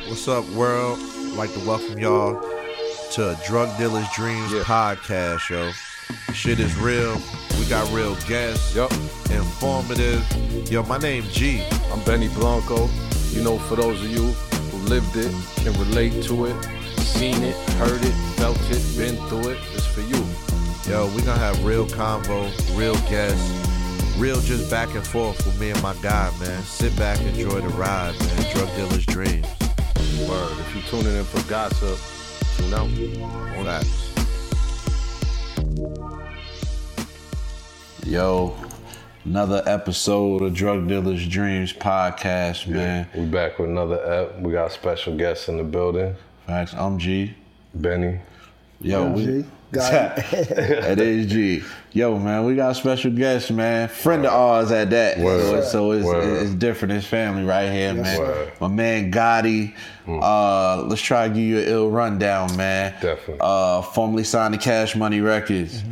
What's up, world? I'd like to welcome y'all to a Drug Dealer's Dreams podcast, yo. Shit is real. We got real guests. Yup. Informative. Yo, my name G. I'm Benny Blanco. You know, for those of you who lived it, can relate to it, seen it, heard it, felt it, been through it, it's for you. Yo, we gonna have real convo, real guests, real just back and forth with me and my guy, man. Sit back, enjoy the ride, man. Drug Dealer's Dreams. Word. If you tuning in for gossip, tune out. Facts. Yo, another episode of Drug Dealer's Dreams podcast, man. We back with another ep. We got special guests in the building. Facts, I'm G. Benny. Yo, G. Got it. That is G. Yo, man, we got special guests, man. Friend of ours at that. Word. So Word. it's different. It's family right here, man. Word. My man Gotti. Let's try to give you an ill rundown, man. Definitely. Formerly signed to Cash Money Records.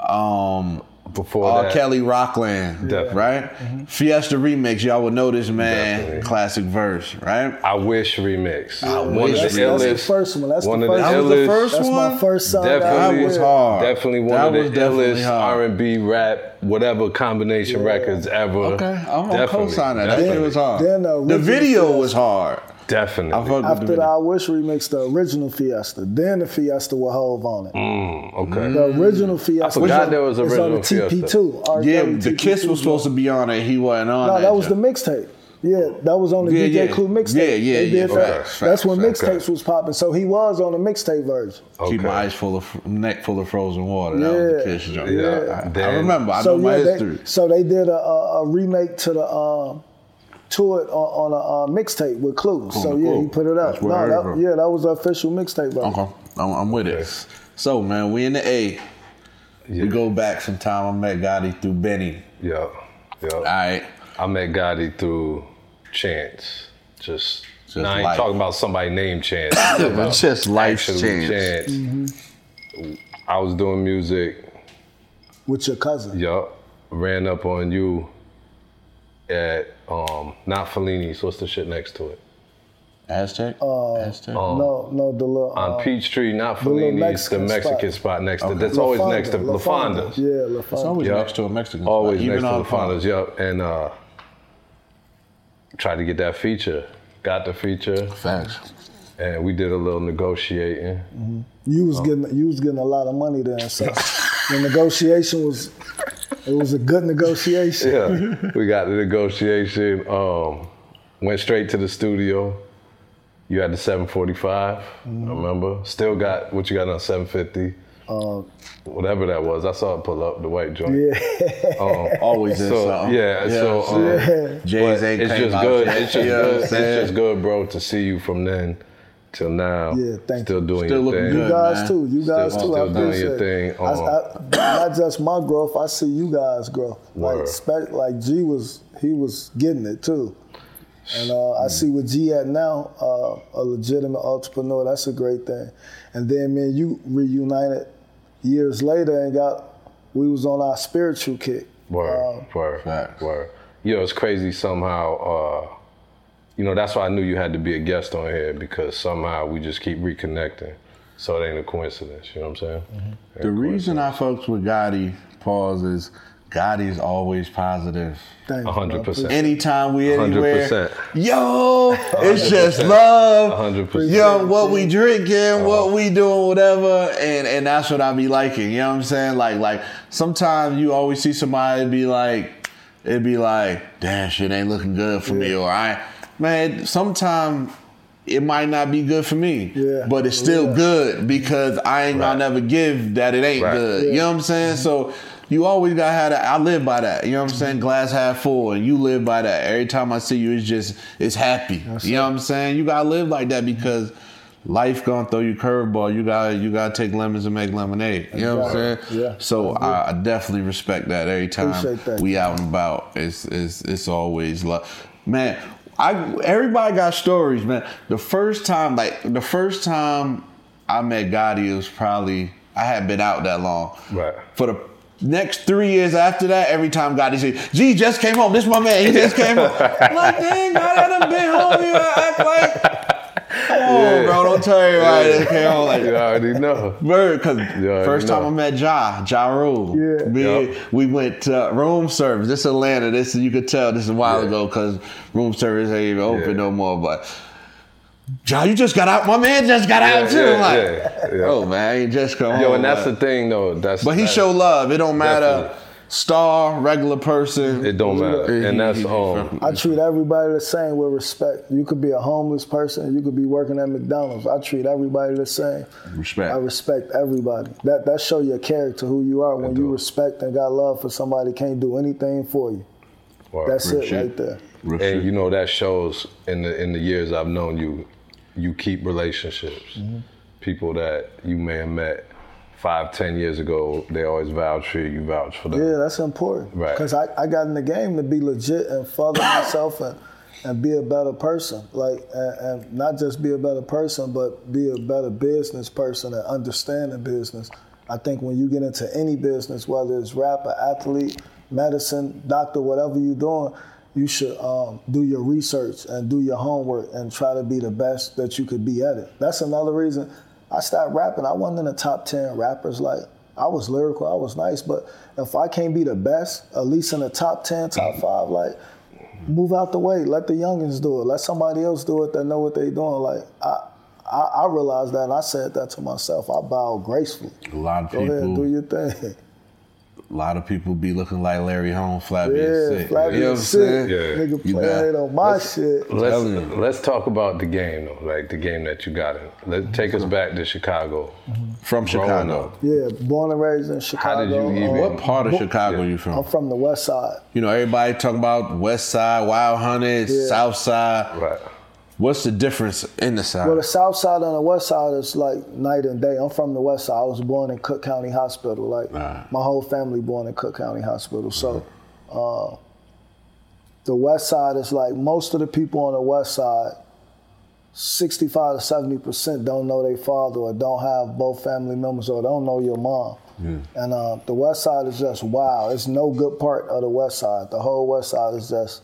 Before R. that, Kelly Rockland, Definitely. right? Fiesta remix, y'all would know this, man. Definitely. Classic verse, right? I Wish remix. Wish One of the remix. illest. That's the first one. That's one the of the first That was the illest. first That's one? my first song. Definitely. That was hard. Definitely one That of was the definitely illest hard. R&B, rap, whatever combination records ever. Okay, I'm Definitely. co-sign that. That Definitely. shit was hard. Then the The original video Fiesta. was hard. Definitely. I fuck with the After the video. I Wish remix, the original Fiesta. Then the Fiesta with Hove on it. Okay. The original Fiesta. I forgot there was is on the original Fiesta. TP2. R. Yeah, Kelly the TP2. Kiss was supposed to be on it. He wasn't on No, that. that was the joint. mixtape. Yeah, that was on the Yeah, DJ yeah. Clue mixtape. Yeah, They did that. facts, That's when facts. mixtapes was popping. So he was on the mixtape version. Keep my eyes full of neck full of frozen water. That was the Kiss joint. Yeah. I Then- remember. I know my history. So they did a remake to the to it on a mixtape with Clue. So yeah, Clue. he put it out. That's where I heard it from. That was the official mixtape version. Okay, I'm with it. So, man, we in the A. We go back some time. I met Gotti through Benny. Yeah. All right. I met Gotti through Chance. Just I ain't life. talking about somebody named Chance. I'm talking about Just life's actually chance. I was doing music. With your cousin. Yup. Ran up on you at not Fellini's. What's the shit next to it? Aztec? Aztec? No, the little On Peachtree, not the little Fellini's, the Mexican Mexican spot next to. That's La always Fonda, next to La La Fonda. Fonda's. Yeah, La Fonda. It's always Yup. next to a Mexican Always spot. Even next to on the Fonda's, yup. And tried to get that feature. Got the feature. Facts. And we did a little negotiating. You was getting a lot of money then, so the negotiation was a good negotiation. Yeah, we got the negotiation. Went straight to the studio. You had the 745, I remember. Still got what you got on 750. Whatever that was. I saw it pull up, the white joint. Yeah. Always is So, something. yeah, so Jay's but ain't it's came just out good. yet. It's just You know good. what I'm It's saying? just good, bro, to see you from then till now. Yeah, thank Still you. doing Still your looking thing. good. You guys man. too. You guys Still- too. still I doing appreciate your it. thing. Not just my growth. I see you guys grow. Word. Like G was getting it too, and I see where G at now. A legitimate entrepreneur. That's a great thing. And then me and you reunited years later and we was on our spiritual kick. Word. Facts. You know, it's crazy somehow. That's why I knew you had to be a guest on here, because somehow we just keep reconnecting. So it ain't a coincidence, you know what I'm saying? The reason I fucks with Gotti, pause, is Gotti's always positive. Thank you, 100%. Anytime we anywhere, 100%. yo, it's just love. 100%. Yo, what we drinking, what we doing, whatever, and that's what I be liking. You know what I'm saying? Like sometimes you always see somebody it'd be like, damn, shit ain't looking good for me, or man, sometimes it might not be good for me, but it's still good because I ain't gonna never give that it ain't good. You know what I'm saying? So you always gotta have that. I live by that. You know what I'm saying? Glass half full, and you live by that. Every time I see you, it's happy. You know what I'm saying? You gotta live like that because life gonna throw you curveball. You gotta take lemons and make lemonade. You know what I'm saying? Yeah. So I definitely respect that. Every time Appreciate that. we out and about, it's always love, man. Everybody got stories, man. The first time I met Gotti, it was probably, I hadn't been out that long. Right. For the next 3 years after that, every time Gotti said, G just came home. This my man. He just came home. I'm like, dang, Gotti, I done been home. You act like. home, bro. Don't tell everybody that came home like You already know. Because already first time know. I met Ja Rule. Yeah. We went to room service. This Atlanta. This you could tell this is a while ago because room service ain't even open no more. But Ja, you just got out. My man just got out too. I'm like, oh man, he just come home. Yo, and that's the thing though. But he show love. It don't matter. Definitely. Star, regular person. It don't matter. And that's I treat everybody the same with respect. You could be a homeless person. You could be working at McDonald's. I treat everybody the same. Respect. I respect everybody. That show your character, who you are. When you respect and got love for somebody, can't do anything for you. Wow. That's it right there. And you know that shows in the years I've known you, you keep relationships. People that you may have met 5-10 years ago, they always vouch for you. You vouch for them. Yeah, that's important. Right. Because I got in the game to be legit and further myself and be a better person. Like, and not just be a better person, but be a better business person and understand the business. I think when you get into any business, whether it's rapper, athlete, medicine, doctor, whatever you're doing, you should do your research and do your homework and try to be the best that you could be at it. That's another reason I started rapping. I wasn't in the top 10 rappers. Like, I was lyrical, I was nice, but if I can't be the best, at least in the top 10, top 5, like, move out the way. Let the youngins do it. Let somebody else do it that know what they doing. Like, I realized that, and I said that to myself. I bowed gracefully. A lot of Go people. ahead and do your thing. A lot of people be looking like Larry Holmes, flabby and sick. Flabby You know and what I'm sick. saying? Yeah. Nigga You playing got- on my shit. Let's talk about the game though, like the game that you got in. Let's take us back to Chicago. From Growing Chicago. up. Yeah, born and raised in Chicago. did you even- What part of Chicago you from? I'm from the West Side. You know, everybody talking about West Side, Wild Hunters, Yeah. South Side. Right. What's the difference in the South? Well, the South Side and the West Side is like night and day. I'm from the West Side. I was born in Cook County Hospital. Like, my whole family born in Cook County Hospital. So, the West Side is like most of the people on the West Side, 65 to 70% don't know their father or don't have both family members or don't know your mom. And the West Side is just wild. It's no good part of the West Side. The whole West Side is just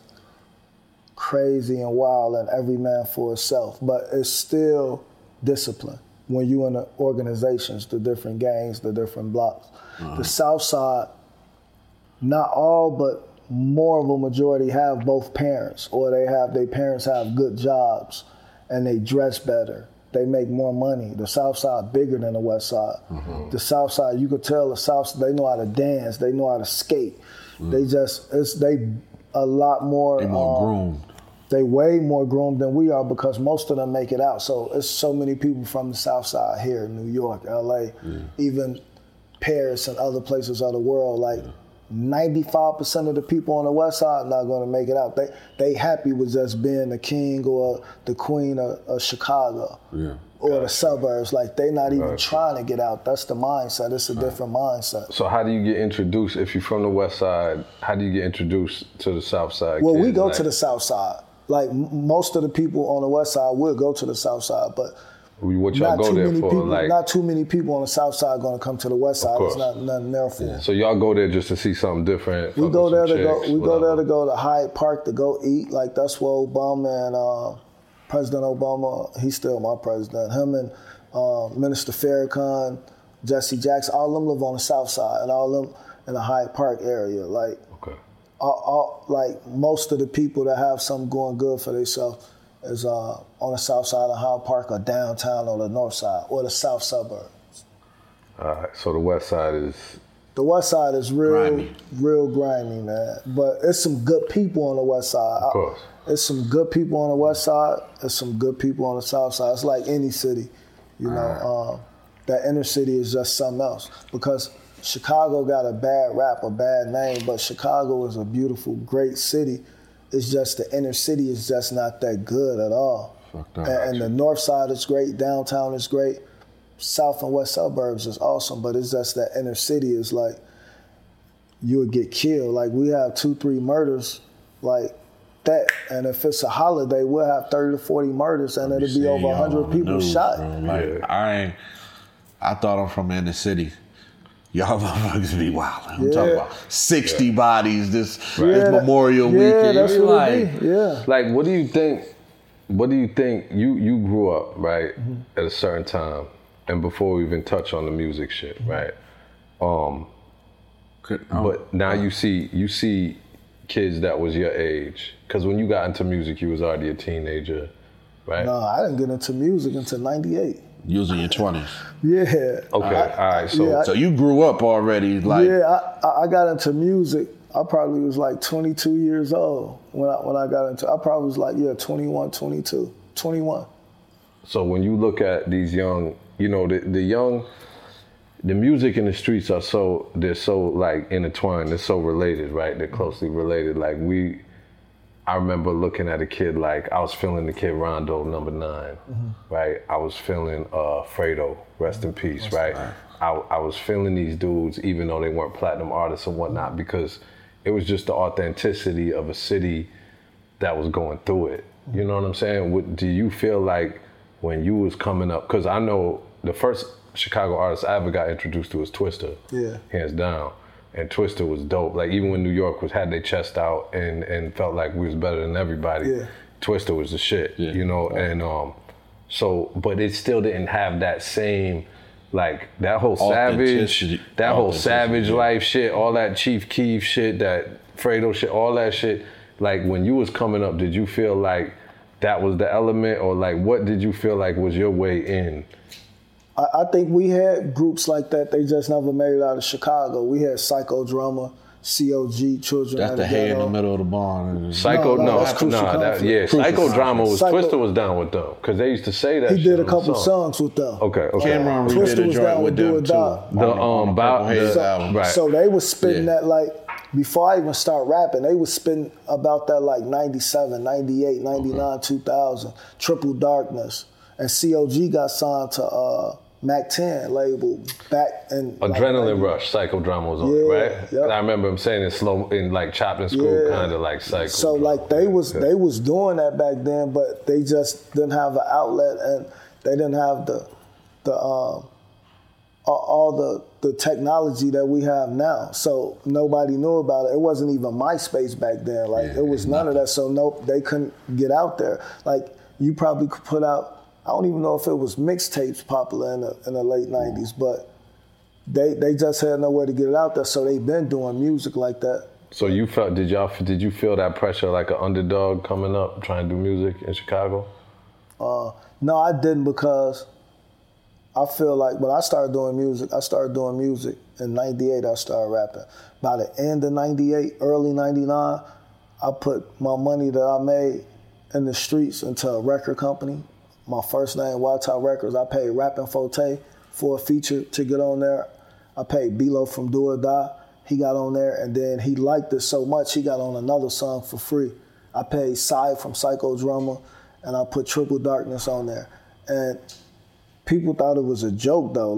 crazy and wild and every man for himself. But it's still discipline when you in the organizations, the different gangs, the different blocks. The South Side, not all, but more of a majority have both parents, or their parents have good jobs and they dress better. They make more money. The South Side bigger than the West Side. The South Side, you could tell the South Side, they know how to dance, they know how to skate. They a lot more. They more groomed. They way more groomed than we are because most of them make it out. So it's so many people from the South Side here, New York, LA, even Paris and other places of the world. Like 95% of the people on the West Side not going to make it out. They happy with just being the king or the queen of Chicago or the suburbs. Like they not even trying to get out. That's the mindset. It's a different mindset. So how do you get introduced, if you're from the West Side, how do you get introduced to the South Side? Well, we kids? go Like, to the South Side. Like most of the people on the West Side will go to the South Side, but what y'all go there for? people, Like, not too many people on the South Side going to come to the West Side. There's not nothing there for them. so y'all go there just to see something different? We fuck go with there some to go. chicks, We go there whatever. to go to Hyde Park to go eat. Like that's where Obama and President Obama. He's still my president. Him and Minister Farrakhan, Jesse Jackson. All of them live on the South Side, and all of them in the Hyde Park area. Like, like most of the people that have something going good for themselves is on the South Side of Hyde Park or downtown or the North Side or the South suburbs. All right, so the West Side is... The West Side is Grimy. real grimy, man. But it's some good people on the West Side. Of course. It's some good people on the West Side. There's some good people on the South Side. It's like any city, you know. That inner city is just something else because Chicago got a bad rap, a bad name, but Chicago is a beautiful, great city. It's just the inner city is just not that good at all. And the North Side is great, downtown is great. South and West suburbs is awesome, but it's just that inner city is like you would get killed. Like we have 2-3 murders like that, and if it's a holiday, we'll have 30 to 40 murders, and it'll be over 100 people shot. Like, I thought I'm from the inner city. Y'all motherfuckers be wild. I'm talking about 60 bodies this Memorial Yeah, weekend. that's You what like, it be. Yeah. Like, what do you think what do you think? You grew up, right, at a certain time, and before we even touch on the music shit, right? But now you see kids that was your age, because when you got into music, you was already a teenager, right? No, I didn't get into music until '98. You was in your 20s. Yeah. Okay, all right. So you grew up already, like. Yeah, I got into music. I probably was like 22 years old when I got into. I probably was like 21, 22, 21. So when you look at these young, the music and the streets they're so like intertwined. They're so related, right? They're closely related. Like I remember looking at a kid, like I was feeling the kid Rondo, number 9, right? I was feeling Fredo, rest in peace, right? I was feeling these dudes, even though they weren't platinum artists and whatnot, because it was just the authenticity of a city that was going through it. You know what I'm saying? Do you feel like when you was coming up, because I know the first Chicago artist I ever got introduced to was Twista, hands down. And Twista was dope. Like even when New York had their chest out and felt like we was better than everybody, Twista was the shit, And but it still didn't have that same, like that whole savage life shit, all that Chief Keef shit, that Fredo shit, all that shit. Like when you was coming up, did you feel like that was the element, or like what did you feel like was your way in? I think we had groups like that. They just never made it out of Chicago. We had Psychodrama, COG, Children. That's the head in the middle of the barn. Psychodrama was Twista was down with them because they used to say that. He did a couple songs with them. Okay. Cameron Twista was down with them too. So they was spitting that like before I even start rapping. They was spitting about that like 97, 98, 99, 2000. Triple Darkness, and COG got signed to Mac 10 label back in Adrenaline Rush, Psychodrama was on it, right? Yep. And I remember him saying it slow in like chopped and screwed, kind of like Psycho. So like they was doing that back then, but they just didn't have an outlet, and they didn't have all the technology that we have now. So nobody knew about it. It wasn't even MySpace back then. Like it was none of that. So they couldn't get out there. Like you probably could put out, I don't even know if it was mixtapes popular in the late 90s, but they just had nowhere to get it out there, so they've been doing music like that. So did you feel that pressure like an underdog coming up, trying to do music in Chicago? No, I didn't, because I feel like when I started doing music in 98, I started rapping. By the end of 98, early 99, I put my money that I made in the streets into a record company. My first name, Wild Top Records. I paid Rappin' Forte for a feature to get on there. I paid B-Lo from Do or Die. He got on there, and then he liked it so much, he got on another song for free. I paid Psy from Psychodrama, and I put Triple Darkness on there. And people thought it was a joke, though.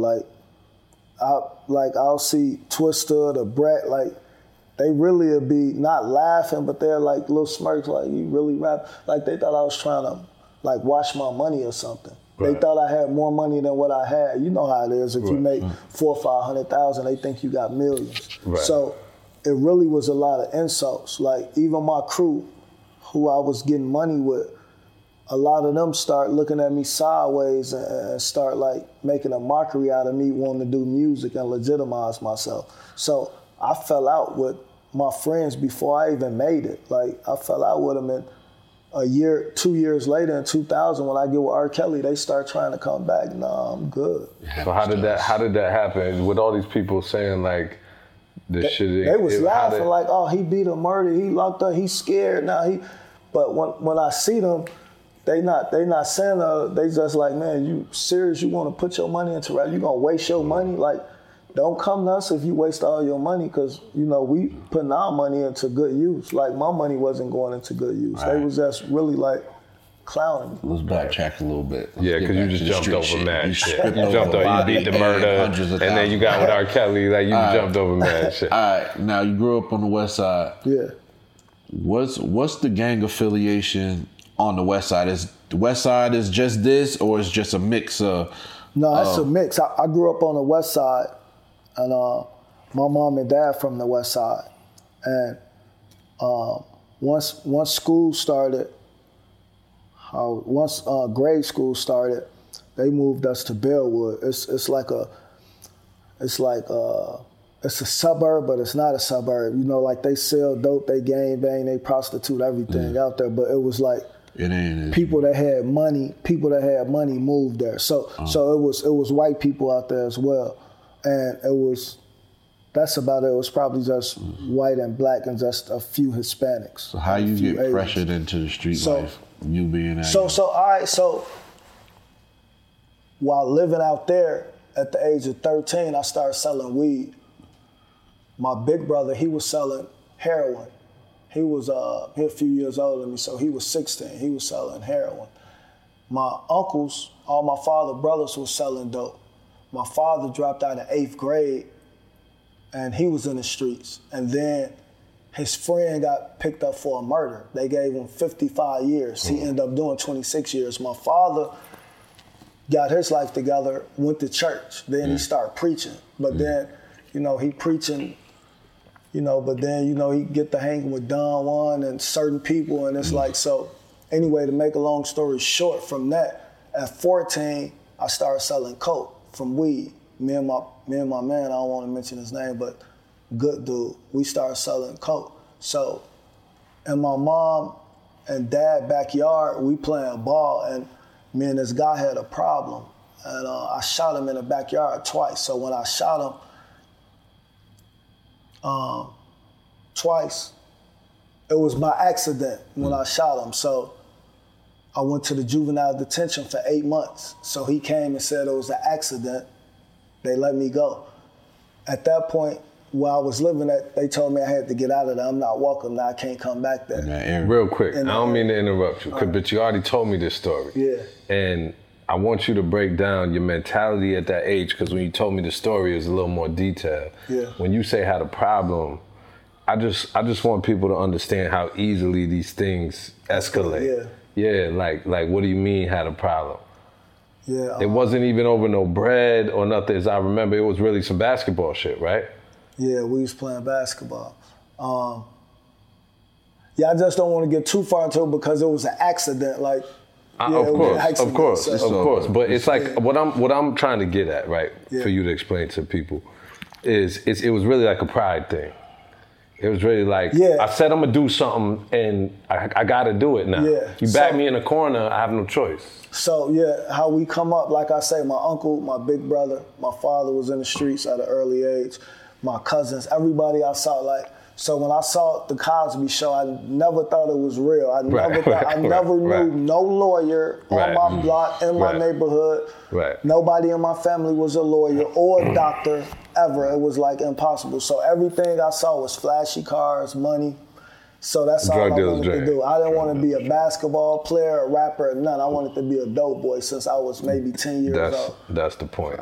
I'll see Twista, the Brat, like, they really would be not laughing, but they're like little smirks, like, you really rap? Like, they thought I was trying to like wash my money or something. Right. They thought I had more money than what I had. You know how it is. If you make $400,000 or $500,000, they think you got millions. Right. So it really was a lot of insults. Like even my crew, who I was getting money with, a lot of them start looking at me sideways and start like making a mockery out of me wanting to do music and legitimize myself. So I fell out with my friends before I even made it. Like I fell out with them, and 2 years later in 2000, when I get with R. Kelly, they start trying to come back. Nah, I'm good. So how did that happen? With all these people saying like this shit? They was laughing like, oh, he beat a murder, he locked up, he's scared now. But when I see them, they not saying they just like, man, you serious? You want to put your money into rap? You gonna waste your money? Like, don't come to us if you waste all your money, because, we putting our money into good use. Like, my money wasn't going into good use. Right. They was just really, like, clowning me. Let's backtrack a little bit. Yeah, because you just jumped over mad shit. You jumped over, you beat the murder, and then you got with R. Kelly, like, you jumped over mad shit. All right, now you grew up on the West Side. Yeah. What's the gang affiliation on the West Side? Is the West Side is just this, or is just a mix of... No, it's a mix. I grew up on the West Side. And my mom and dad from the West Side, and once school started, once grade school started, they moved us to Bellwood. It's a suburb, but it's not a suburb. You know, like they sell dope, they gang bang, they prostitute, everything out there. But it was like people that had money moved there. So it was white people out there as well, and that's about it. It was probably just white and black and just a few Hispanics. So how you get Asians. Pressured into the street life? You being that. So while living out there at the age of 13, I started selling weed. My big brother, he was selling heroin. He was he a few years older than me, so he was 16. He was selling heroin. My uncles, all my father's brothers was selling dope. My father dropped out of 8th grade, and he was in the streets. And then his friend got picked up for a murder. They gave him 55 years. He ended up doing 26 years. My father got his life together, went to church. Then he started preaching. But then, he preaching, but then, he get to hanging with Don Juan and certain people. And it's like, so anyway, to make a long story short from that, at 14, I started selling coke from weed. Me and my man, I don't want to mention his name, but good dude, we started selling coke. So in my mom and dad backyard, we playing ball, and me and this guy had a problem. And I shot him in the backyard twice. So when I shot him twice, it was by accident when I shot him. So I went to the juvenile detention for 8 months. So he came and said it was an accident. They let me go. At that point, where I was living at, they told me I had to get out of there. I'm not welcome now. I can't come back there. Real quick, I don't mean to interrupt you, but you already told me this story. Yeah. And I want you to break down your mentality at that age, because when you told me the story, it was a little more detailed. Yeah. When you say had a problem, I just want people to understand how easily these things escalate. Yeah, like what do you mean had a problem? Yeah. It wasn't even over no bread or nothing, as I remember. It was really some basketball shit, right? Yeah, we was playing basketball. I just don't want to get too far into it because it was an accident. Like, of course. But it's like what I'm trying to get at, right? Yeah. For you to explain to people, is it was really like a pride thing. It was really like, I said I'm gonna do something and I gotta do it now. Yeah. You back me in the corner, I have no choice. So how we come up, like I say, my uncle, my big brother, my father was in the streets at an early age, my cousins, everybody I saw, so when I saw the Cosby Show, I never thought it was real. I never knew no lawyer on my block, in my neighborhood. Right. Nobody in my family was a lawyer or a doctor ever. It was like impossible. So everything I saw was flashy cars, money. So that's all I wanted to do. I didn't want to be a basketball player, a rapper, none. I wanted to be a dope boy since I was maybe 10 years old. That's the point.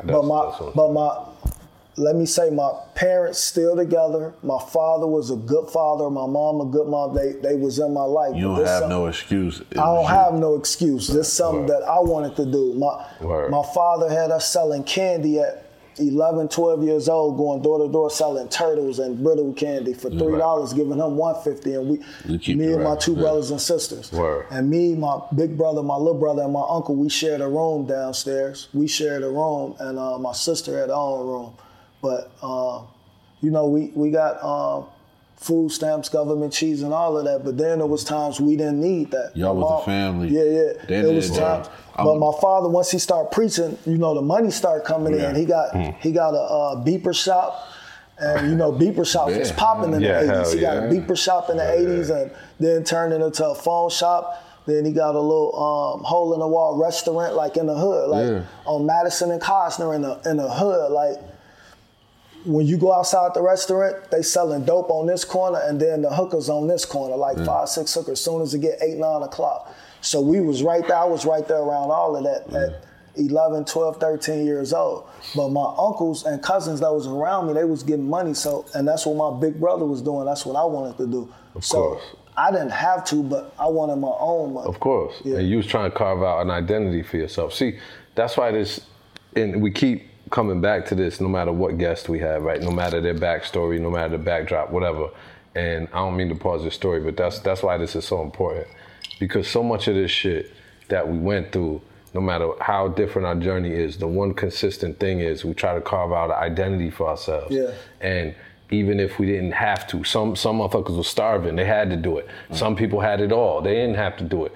Let me say, my parents still together. My father was a good father. My mom a good mom. They was in my life. You don't have no excuse. I don't have no excuse. This is something that I wanted to do. My father had us selling candy at 11, 12 years old, going door to door selling turtles and brittle candy for $3, giving him $1.50, and me and my two brothers and sisters. And me, my big brother, my little brother, and my uncle, we shared a room downstairs. We shared a room, and my sister had her own room. But, we got food stamps, government cheese, and all of that. But then there was times we didn't need that. Y'all was a family. Yeah. There was times. But my father, once he started preaching, the money started coming in. He got a beeper shop. And, beeper shops was popping in the 80s. He got a beeper shop in the 80s and then turned it into a phone shop. Then he got a little hole-in-the-wall restaurant, like in the hood, on Madison and Costner in the hood, when you go outside the restaurant, they selling dope on this corner and then the hookers on this corner, 5, 6 hookers, as soon as it get 8, 9 o'clock. So we was right there. I was right there around all of that at 11, 12, 13 years old. But my uncles and cousins that was around me, they was getting money. And that's what my big brother was doing. That's what I wanted to do. Of course. I didn't have to, but I wanted my own money. Of course. Yeah. And you was trying to carve out an identity for yourself. See, that's why and we keep coming back to this no matter what guest we have, right? No matter their backstory, no matter the backdrop, whatever. And I don't mean to pause this story, but that's why this is so important. Because so much of this shit that we went through, no matter how different our journey is, the one consistent thing is we try to carve out an identity for ourselves. Yeah. And even if we didn't have to, some motherfuckers were starving, they had to do it. Some people had it all, they didn't have to do it.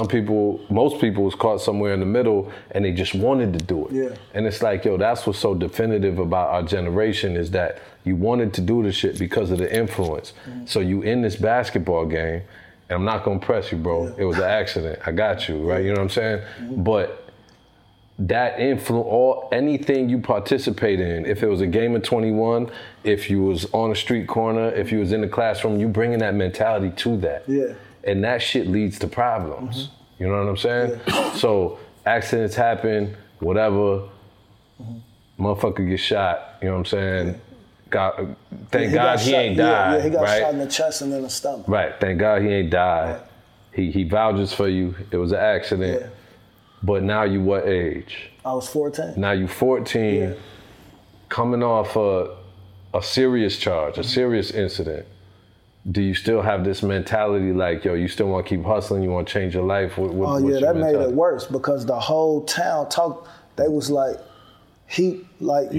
Most people was caught somewhere in the middle and they just wanted to do it. Yeah. And it's like, yo, that's what's so definitive about our generation is that you wanted to do this shit because of the influence. So you in this basketball game, and I'm not gonna press you, bro. It was an accident. I got you, right? You know what I'm saying? But that influence, anything you participate in, if it was a game of 21, if you was on a street corner, if you was in the classroom, you bringing that mentality to that. Yeah. And that shit leads to problems. You know what I'm saying? So accidents happen, whatever, motherfucker get shot, you know what I'm saying? God, thank God he ain't died, Yeah, he got right? shot in the chest and in the stomach. Right, thank God he ain't died. He vouches for you, it was an accident. Yeah. But now you what age? I was 14. Now you 14, coming off a serious charge, a serious incident. Do you still have this mentality like, yo, you still want to keep hustling, you want to change your life? That made it worse because the whole town talked, they was like, he on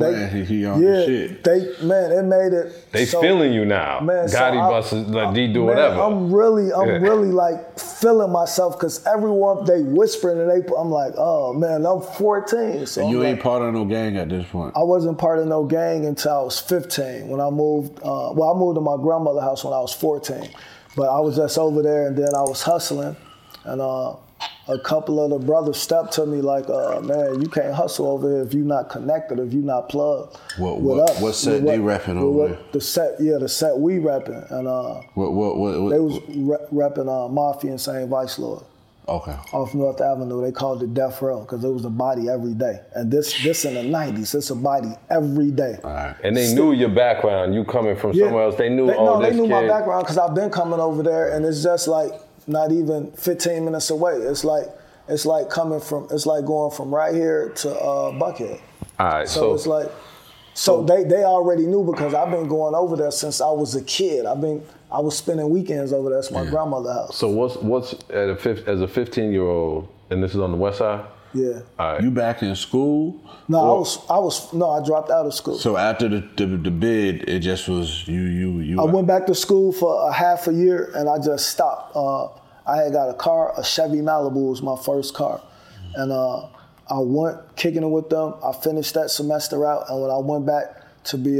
his shit. It made it. They feeling you now. Man, Gotti buses, like D do whatever. I'm really like feeling myself because everyone they whispering and I'm like, oh man, I'm 14. So and you ain't like, part of no gang at this point. I wasn't part of no gang until I was 15 when I moved. I moved to my grandmother's house when I was 14, but I was just over there and then I was hustling, and a couple of the brothers stepped to me like, man, you can't hustle over here if you're not connected, if you're not plugged. What set they repping over there? The set we repping. And they was repping Mafia and St. Vice Lord. Okay. Off North Avenue, they called it Death Row because it was a body every day. And this in the 90s, it's a body every day. All right. And they knew your background, you coming from somewhere else. They knew, they knew my background because I've been coming over there and it's just like, not even 15 minutes away. It's like going from right here to Buckhead. All right, so it's like, they already knew because I've been going over there since I was a kid. I was spending weekends over there. That's my grandmother's house. So what's as a 15-year-old, and this is on the west side? Yeah. All right. You back in school? No, I dropped out of school. So after the bid, it just was you. I went back to school for a half a year and I just stopped. I had got a car, a Chevy Malibu was my first car. And I went kicking it with them. I finished that semester out, and when I went back to be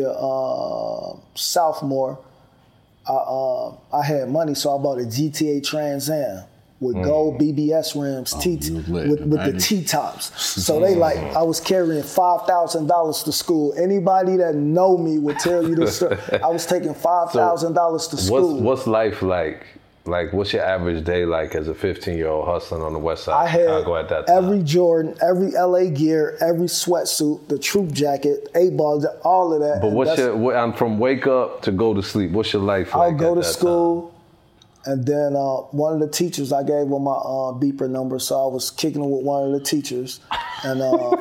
a sophomore, I had money, so I bought a GTA Trans Am with gold BBS rims, with the T-tops. So they I was carrying $5,000 to school. Anybody that know me would tell you this story. I was taking $5,000 to school. What's life like? Like, what's your average day like as a 15-year-old hustling on the west side of Chicago at that time? Every Jordan, every LA gear, every sweatsuit, the troop jacket, 8-ball, all of that. But I'm from wake up to go to sleep. What's your life like? I'll go to school, and then one of the teachers, I gave him my beeper number, so I was kicking it with one of the teachers. And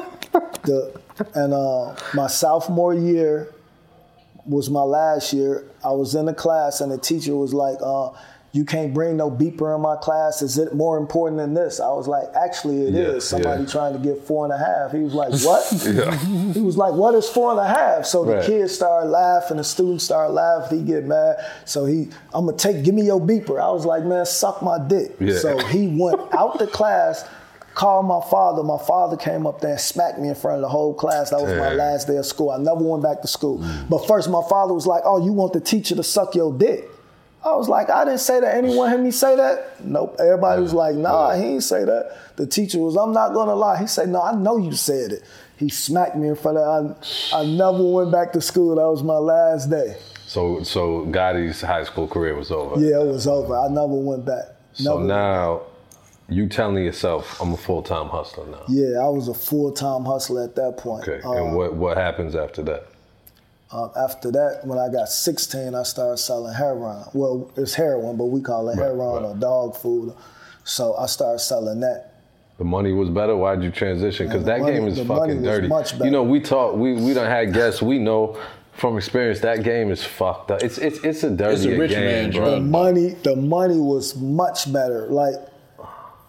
my sophomore year was my last year. I was in the class, and the teacher was like, you can't bring no beeper in my class. Is it more important than this? I was like, actually it is. Somebody trying to get 4.5. He was like, what? He was like, what is 4.5? So the kids started laughing, the students started laughing, he get mad. So give me your beeper. I was like, man, suck my dick. Yeah. So he went out the class, called my father. My father came up there and smacked me in front of the whole class. That was my last day of school. I never went back to school. But first my father was like, oh, you want the teacher to suck your dick? I was like, I didn't say that. Anyone heard me say that? Nope. Everybody was like, nah, he didn't say that. The teacher was, I'm not gonna lie. He said, no, I know you said it. He smacked me in front of I never went back to school. That was my last day. So Gotti's high school career was over? Yeah, it was over. I never went back. So now you telling yourself, I'm a full-time hustler now? Yeah, I was a full-time hustler at that point. Okay, and what happens after that? After that, when I got 16, I started selling heroin. Well, it's heroin, but we call it heroin or dog food. So I started selling that. The money was better? Why'd you transition? Because that game is fucking dirty. Much better. You know, we done had guests, we know from experience that game is fucked up. It's a dirty game, bro. The money was much better. Like,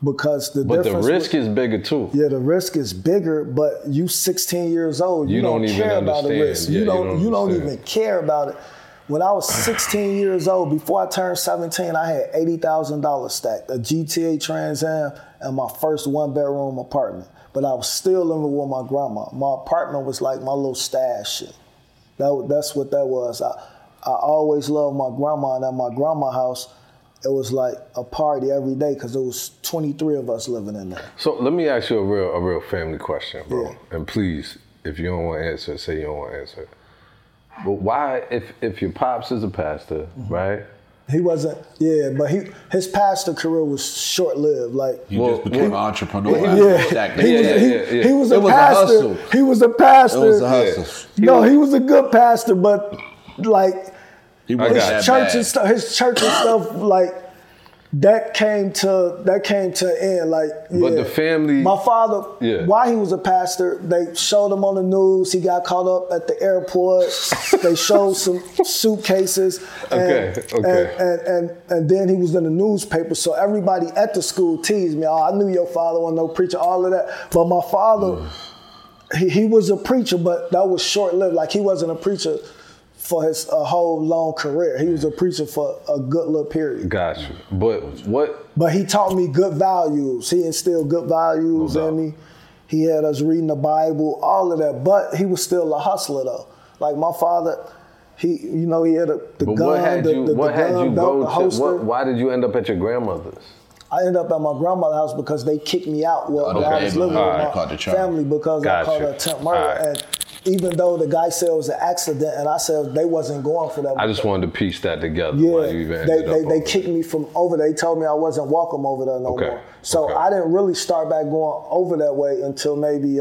because the But the difference risk is bigger too. Yeah, the risk is bigger, but you 16 years old, you don't even care about the understand. risk. Yeah, you don't understand. even care about it. When I was 16 years old, before I turned 17, I had $80,000 stacked, a GTA Trans Am, and my first 1-bedroom apartment. But I was still living with my grandma. My apartment was like my little stash shit. That's what that was. I always loved my grandma, and at my grandma's house, it was like a party every day because there was 23 of us living in there. So let me ask you a real family question, bro. Yeah. And please, if you don't want to answer, say you don't want to answer. But why, if your pops is a pastor, right? He wasn't, but his pastor career was short-lived. Like He just became an entrepreneur. he was a It was a pastor. hustle. He was a pastor. It was a hustle. No, he was a good pastor, but like He wasn't that his church bad. and stuff, like that came to an end. Like, But the family- my father, Yeah. while he was a pastor, they showed him on the news. He got caught up at the airport. They showed some suitcases. Okay. And then he was in the newspaper. So everybody at the school teased me. Oh, I knew your father wasn't no preacher, all of that. But my father, he was a preacher, but that was short-lived. Like, he wasn't a preacher for his whole long career. He was a preacher for a good little period. Got you. But what? But he taught me good values. He instilled good values No in doubt. me. He had us reading the Bible, all of that. But he was still a hustler, though. Like my father, he had the But gun, what had you? the What had gun you belt, go the to? holster. Why did you end up at your grandmother's? I ended up at my grandmother's house because they kicked me out. Well, Okay, I was living all with right, my caught the charge. family because Got I called you. her attempt murder. All right. And even though the guy said it was an accident, and I said they wasn't going for that. I just wanted to piece that together. Yeah, Why you even ended up they over kicked me from over there. They told me I wasn't welcome over there no Okay, more. So okay. I didn't really start back going over that way until maybe,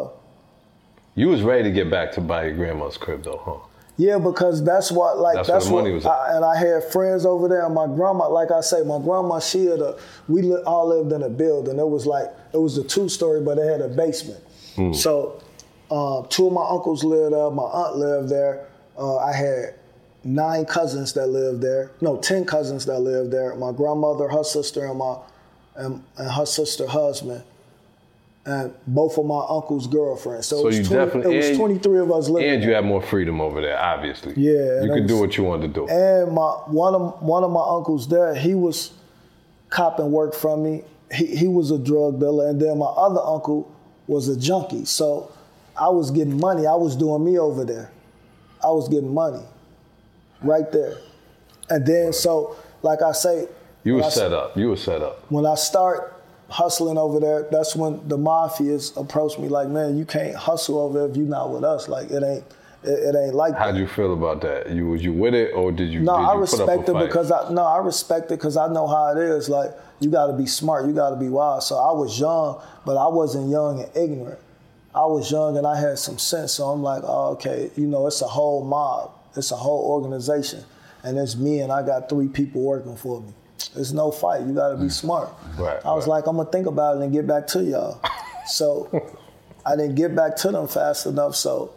You was ready to get back to buy your grandma's crib though, huh? yeah, because that's what, like, That's where the money was at. and I had friends over there. And my grandma, like I say, my grandma, all lived in a building. It was a 2-story, but it had a basement. So 2 of my uncles lived there. My aunt lived there. I had 9 cousins that lived there. No, 10 cousins that lived there. My grandmother, her sister, and her sister husband, and both of my uncle's girlfriends. So it was 23 of us living. And you had more freedom over there, obviously. Yeah, You and could it do was- what you wanted to do. And one of my uncles there, he was copping work from me. He was a drug dealer, and then my other uncle was a junkie. So I was getting money. I was doing me over there. I was getting money right there. And then, so like I say, You when were I- set up. You were set up. When I start hustling over there, that's when the mafias approached me like, man, you can't hustle over there if you're not with us. Like, it ain't like that. How'd you feel about that? Was you with it, or did you? No, did I you put up a respect it fight? because I know how it is. Like, you got to be smart, you got to be wise. So I was young, but I wasn't young and ignorant. I was young and I had some sense. So I'm like, oh, okay, it's a whole mob, it's a whole organization, and it's me and I got 3 people working for me. It's no fight. You got to be smart. Right, I was like, I'm gonna think about it and get back to y'all. So I didn't get back to them fast enough. So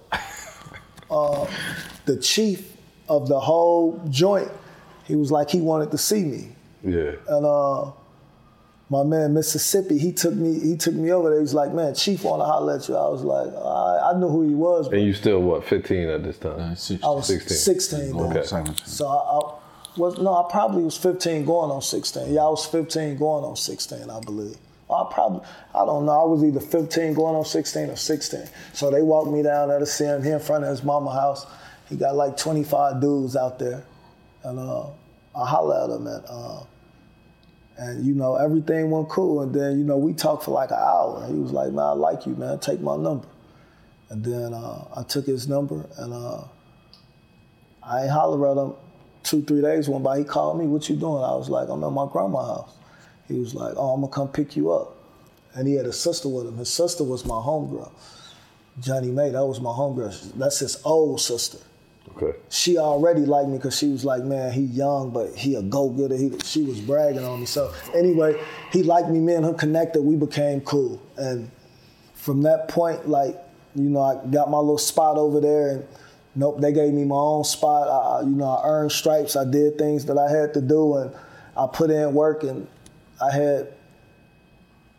the chief of the whole joint, he was like, he wanted to see me. Yeah. And my man Mississippi, he took me over there. He was like, man, Chief wanna holler at you. I was like, I knew who he was, but And you still what? 15 at this time. I was 16 then. Okay. So I probably was 15 going on 16. Yeah, I was 15 going on 16, I believe. I don't know. I was either 15 going on 16 or 16. So they walked me down there to see him here in front of his mama's house. He got like 25 dudes out there. And I hollered at him and everything went cool. And then, we talked for like an hour. He was like, man, I like you, man. Take my number. And then I took his number and I ain't hollered at him. 2-3 days went by, he called me, what you doing? I was like, I'm at my grandma's house. He was like, oh, I'm gonna come pick you up. And he had a sister with him. His sister was my homegirl. Johnny May, that was my homegirl. That's his old sister. Okay. She already liked me because she was like, man, he young, but he a go-getter. She was bragging on me. So anyway, he liked me, me and him connected, we became cool. And from that point, I got my little spot over there and nope, they gave me my own spot. I earned stripes. I did things that I had to do, and I put in work. And I had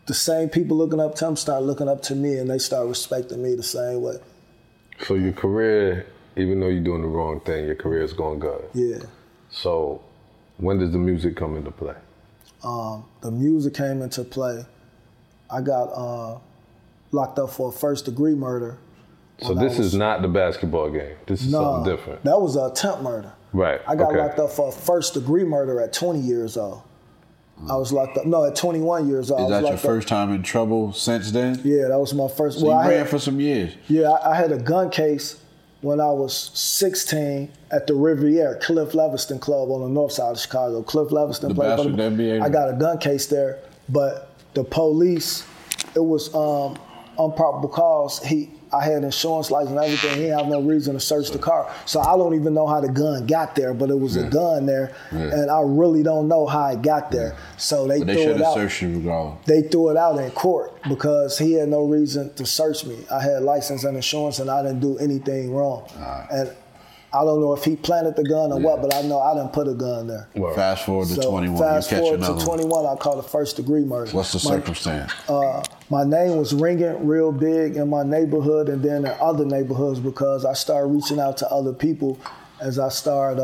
the same people looking up to him start looking up to me, and they start respecting me the same way. So your career, even though you're doing the wrong thing, your career is going good. Yeah. So when does the music come into play? The music came into play. I got locked up for a first-degree murder. So this is not the basketball game. This is something different. That was an attempt murder. Right. I got locked up for a first-degree murder at 20 years old. I was locked up. No, at 21 years old. Is that your first time in trouble since then? Yeah, that was my first. So you ran for some years. Yeah, I had a gun case when I was 16 at the Riviera, Cliff Leviston Club on the north side of Chicago. Cliff Leviston played for the NBA. I got a gun case there, but the police, it was unprobable cause. I had insurance license and everything. He didn't have no reason to search the car. So I don't even know how the gun got there, but it was a gun there, and I really don't know how it got there. So they threw it out. They should have searched you regardless. They threw it out in court because he had no reason to search me. I had license and insurance, and I didn't do anything wrong. And I don't know if he planted the gun or what, but I know I didn't put a gun there. Well, fast forward to 21. Fast forward to 21, I called a first-degree murder. What's the circumstance? My name was ringing real big in my neighborhood and then in other neighborhoods because I started reaching out to other people as I start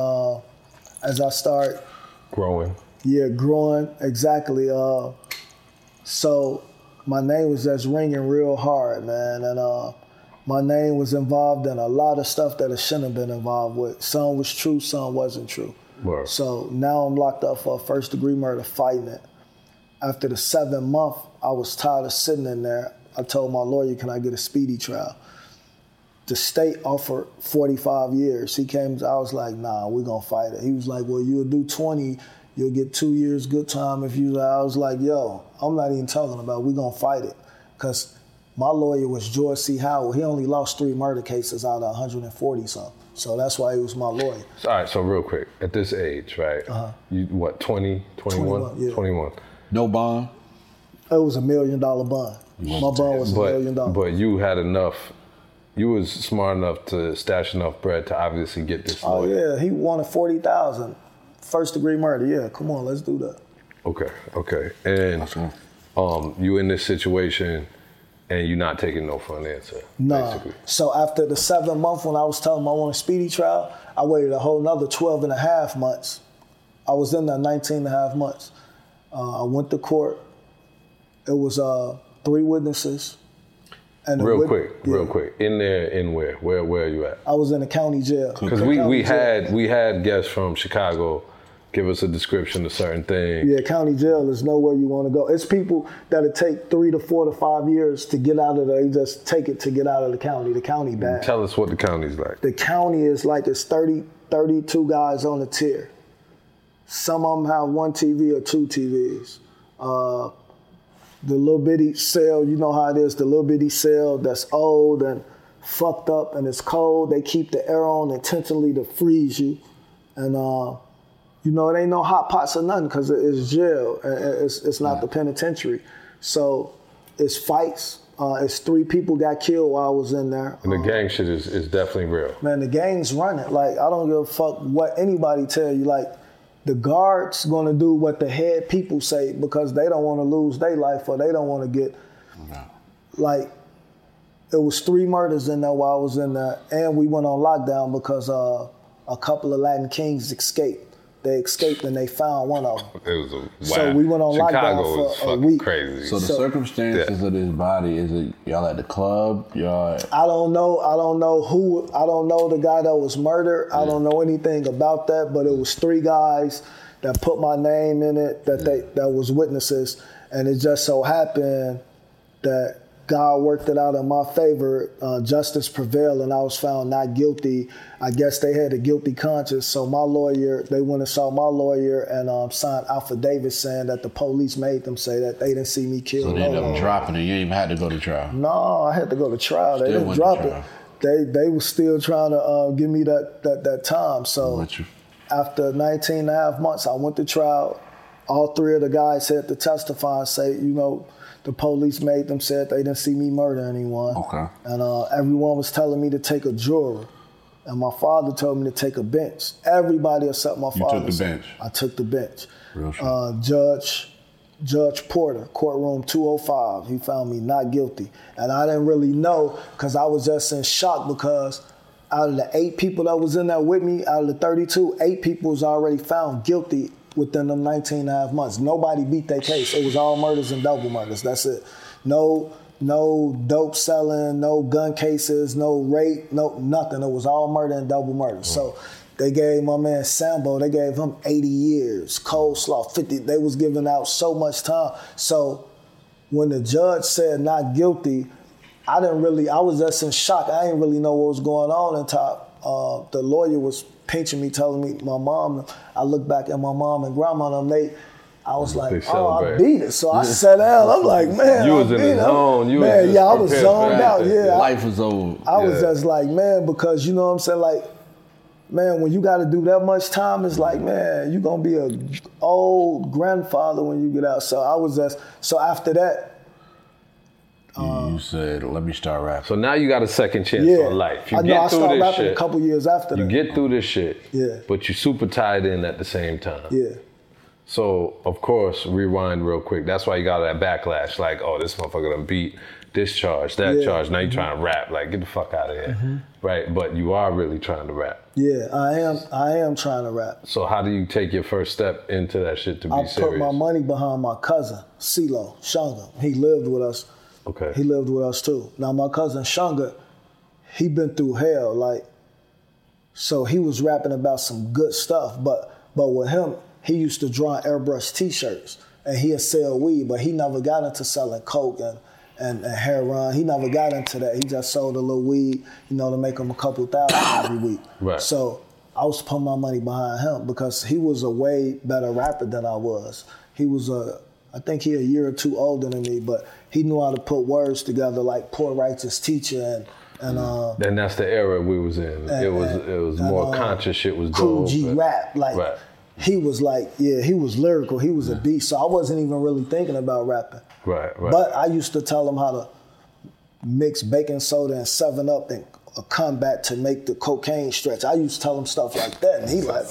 growing. Yeah, growing, exactly. So my name was just ringing real hard, man, and my name was involved in a lot of stuff that it shouldn't have been involved with. Some was true, some wasn't true. Word. So now I'm locked up for a first-degree murder fighting it. After the 7th month, I was tired of sitting in there. I told my lawyer, can I get a speedy trial? The state offered 45 years. He came, I was like, nah, we're going to fight it. He was like, well, you'll do 20, you'll get 2 years good time if you, I was like, yo, I'm not even talking about it. We're going to fight it. Because my lawyer was George C. Howell. He only lost 3 murder cases out of 140-something. So that's why he was my lawyer. All right, so real quick, at this age, right, you, what, 20, 21? Yeah. 21. No bond? It was $1 million bond. My bond was $1 million. But you had enough, you was smart enough to stash enough bread to obviously get this lawyer. Oh, yeah, he wanted $40,000. First-degree murder, yeah, come on, let's do that. Okay. And you in this situation, and you're not taking no for an answer, basically. So after the 7th month when I was telling him I want a speedy trial, I waited a whole nother 12 and a half months. I was in there 19 and a half months. I went to court. It was 3 witnesses. And real quick. In there, in where? Where are you at? I was in the county jail. Because we had guests from Chicago give us a description of certain things. Yeah, county jail is nowhere you want to go. It's people that'll take 3 to 4 to 5 years to get out of there. You just take it to get out of the county. The county bad. Tell us what the county's like. The county is like it's 32 guys on the tier. Some of them have 1 TV or 2 TVs. The little bitty cell, you know how it is, the little bitty cell that's old and fucked up and it's cold. They keep the air on intentionally to freeze you. And you know, it ain't no hot pots or nothing because it's jail. It's not the penitentiary. So it's fights. It's 3 people got killed while I was in there. And the gang shit is definitely real. Man, the gang's running. Like, I don't give a fuck what anybody tell you. Like, the guards gonna do what the head people say because they don't want to lose their life or they don't want to get, like, it was 3 murders in there while I was in there, and we went on lockdown because a couple of Latin kings escaped. They escaped and they found one of them. It was wow. So we went on lockdown for a week. Crazy. So the circumstances of this body, is it y'all at the club? Y'all? I don't know. I don't know the guy that was murdered. I don't know anything about that. But it was 3 guys that put my name in it that was witnesses, and it just so happened that God worked it out in my favor. Justice prevailed, and I was found not guilty. I guess they had a guilty conscience, so my lawyer, they went and saw my lawyer and signed affidavits saying that the police made them say that they didn't see me killed. So they ended up dropping it. You ain't even had to go to trial. No, I had to go to trial. They didn't drop it. They were still trying to give me that time. So after 19 and a half months, I went to trial. All 3 of the guys had to testify and say, you know, the police made them say they didn't see me murder anyone. Okay. And everyone was telling me to take a juror. And my father told me to take a bench. Everybody except my father. You took the bench? I took the bench. Real sure. Judge Judge Porter, courtroom 205. He found me not guilty. And I didn't really know because I was just in shock because out of the 8 people that was in there with me, out of the 32, 8 people was already found guilty within them 19 and a half months. Nobody beat their case. It was all murders and double murders. That's it. No dope selling, no gun cases, no rape, no nothing. It was all murder and double murder. So they gave my man Sambo, they gave him 80 years, coleslaw, 50. They was giving out so much time. So when the judge said not guilty, I was just in shock. I didn't really know what was going on until the lawyer was pinching me, telling me my mom. I looked back at my mom and grandma and I was like, I beat it. So I sat down. I'm like, man, you was in the zone. I was zoned out. Yeah, life was over. I was just like, man, because you know what I'm saying, like, man, when you got to do that much time, it's like, man, you're gonna be an old grandfather when you get out. So after that. You said, let me start rapping. So now you got a second chance on life. I started rapping a couple years after that. You get through this shit, but you super tied in at the same time. Yeah. So, of course, rewind real quick. That's why you got that backlash. Like, oh, this motherfucker done beat this charge, that charge. Now you trying to rap. Like, get the fuck out of here. Right? But you are really trying to rap. Yeah, I am trying to rap. So how do you take your first step into that shit to be serious? I put my money behind my cousin, CeeLo, Shunga. He lived with us. Okay. He lived with us too. Now my cousin Shunga, he been through hell. Like, so he was rapping about some good stuff. But with him, he used to draw airbrush T-shirts and he'd sell weed, but he never got into selling coke and heroin. He never got into that. He just sold a little weed, to make him a couple $1,000 every week. Right. So I was putting my money behind him because he was a way better rapper than I was. He was I think he a year or two older than me, but he knew how to put words together like Poor Righteous Teacher and that's the era we was in. It was more conscious shit was dope. Cool G rap. Like he was like, he was lyrical. He was a beast. So I wasn't even really thinking about rapping. Right. But I used to tell him how to mix baking soda and 7-Up and a combat to make the cocaine stretch. I used to tell him stuff like that, and he like,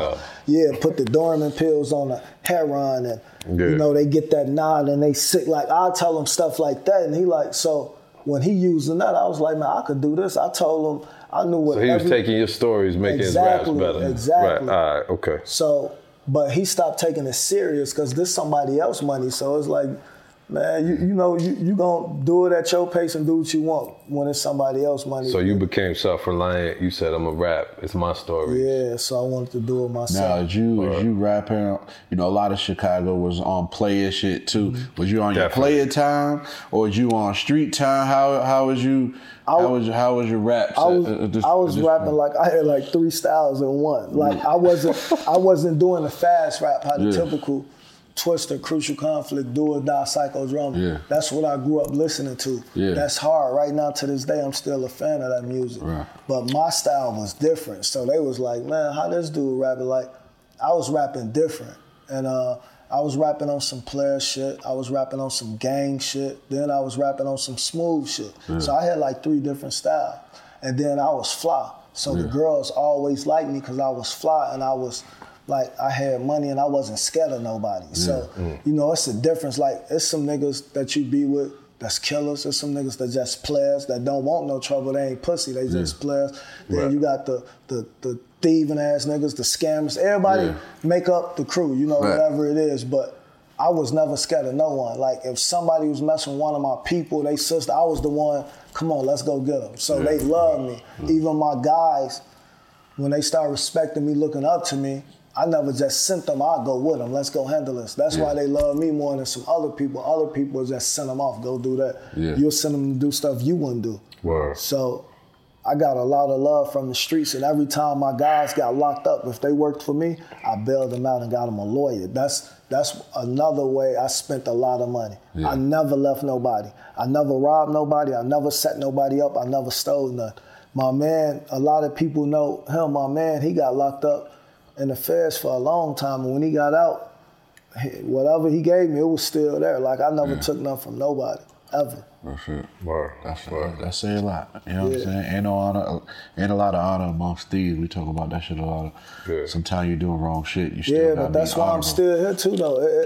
put the Dorman pills on the heroin, and they get that nod and they sick. Like I tell him stuff like that, and he like, so when he using that, I was like, man, I could do this. I told him I knew what. So he was taking your stories, making his raps better. Exactly. Right. All right. Okay. So, but he stopped taking it serious because this somebody else's money. So it's like, man, you gonna do it at your pace and do what you want when it's somebody else's money. So you became self-reliant. You said, I'm a rap. It's my story. Yeah, so I wanted to do it myself. Now, as you rapping, a lot of Chicago was on player shit too. Was you on your player time or was you on street time? How was you? How was your rap? I was rapping like I had like 3 styles in one. Like I wasn't doing the fast rap, how the typical Twister, Crucial Conflict, Do or Die, Psychodrama. Yeah. That's what I grew up listening to. Yeah. That's hard. Right now, to this day, I'm still a fan of that music. Right. But my style was different. So they was like, man, how this dude rapping? Like, I was rapping different. And I was rapping on some player shit. I was rapping on some gang shit. Then I was rapping on some smooth shit. Yeah. So I had like 3 different styles. And then I was fly. So the girls always liked me because I was fly and I was like, I had money and I wasn't scared of nobody. So, it's a difference. Like, it's some niggas that you be with that's killers. There's some niggas that just players that don't want no trouble. They ain't pussy. They just players. Then you got the thieving ass niggas, the scammers. Everybody make up the crew, whatever it is. But I was never scared of no one. Like, if somebody was messing with one of my people, they sister, I was the one, come on, let's go get them. So they love me. Even my guys, when they start respecting me, looking up to me, I never just sent them, I'll go with them, let's go handle this. That's why they love me more than some other people. Other people just send them off, go do that. Yeah. You'll send them to do stuff you wouldn't do. Word. So I got a lot of love from the streets, and every time my guys got locked up, if they worked for me, I bailed them out and got them a lawyer. That's another way I spent a lot of money. Yeah. I never left nobody. I never robbed nobody. I never set nobody up. I never stole nothing. My man, a lot of people know him, my man, he got locked up in the feds for a long time, and when he got out, whatever he gave me, it was still there. Like, I never took nothing from nobody, ever. That's it. Word. That say a lot. You know what I'm saying? Ain't no honor, ain't a lot of honor amongst thieves. We talk about that shit a lot. Sometimes you're doing wrong shit. You still but that's why I'm still here too, though.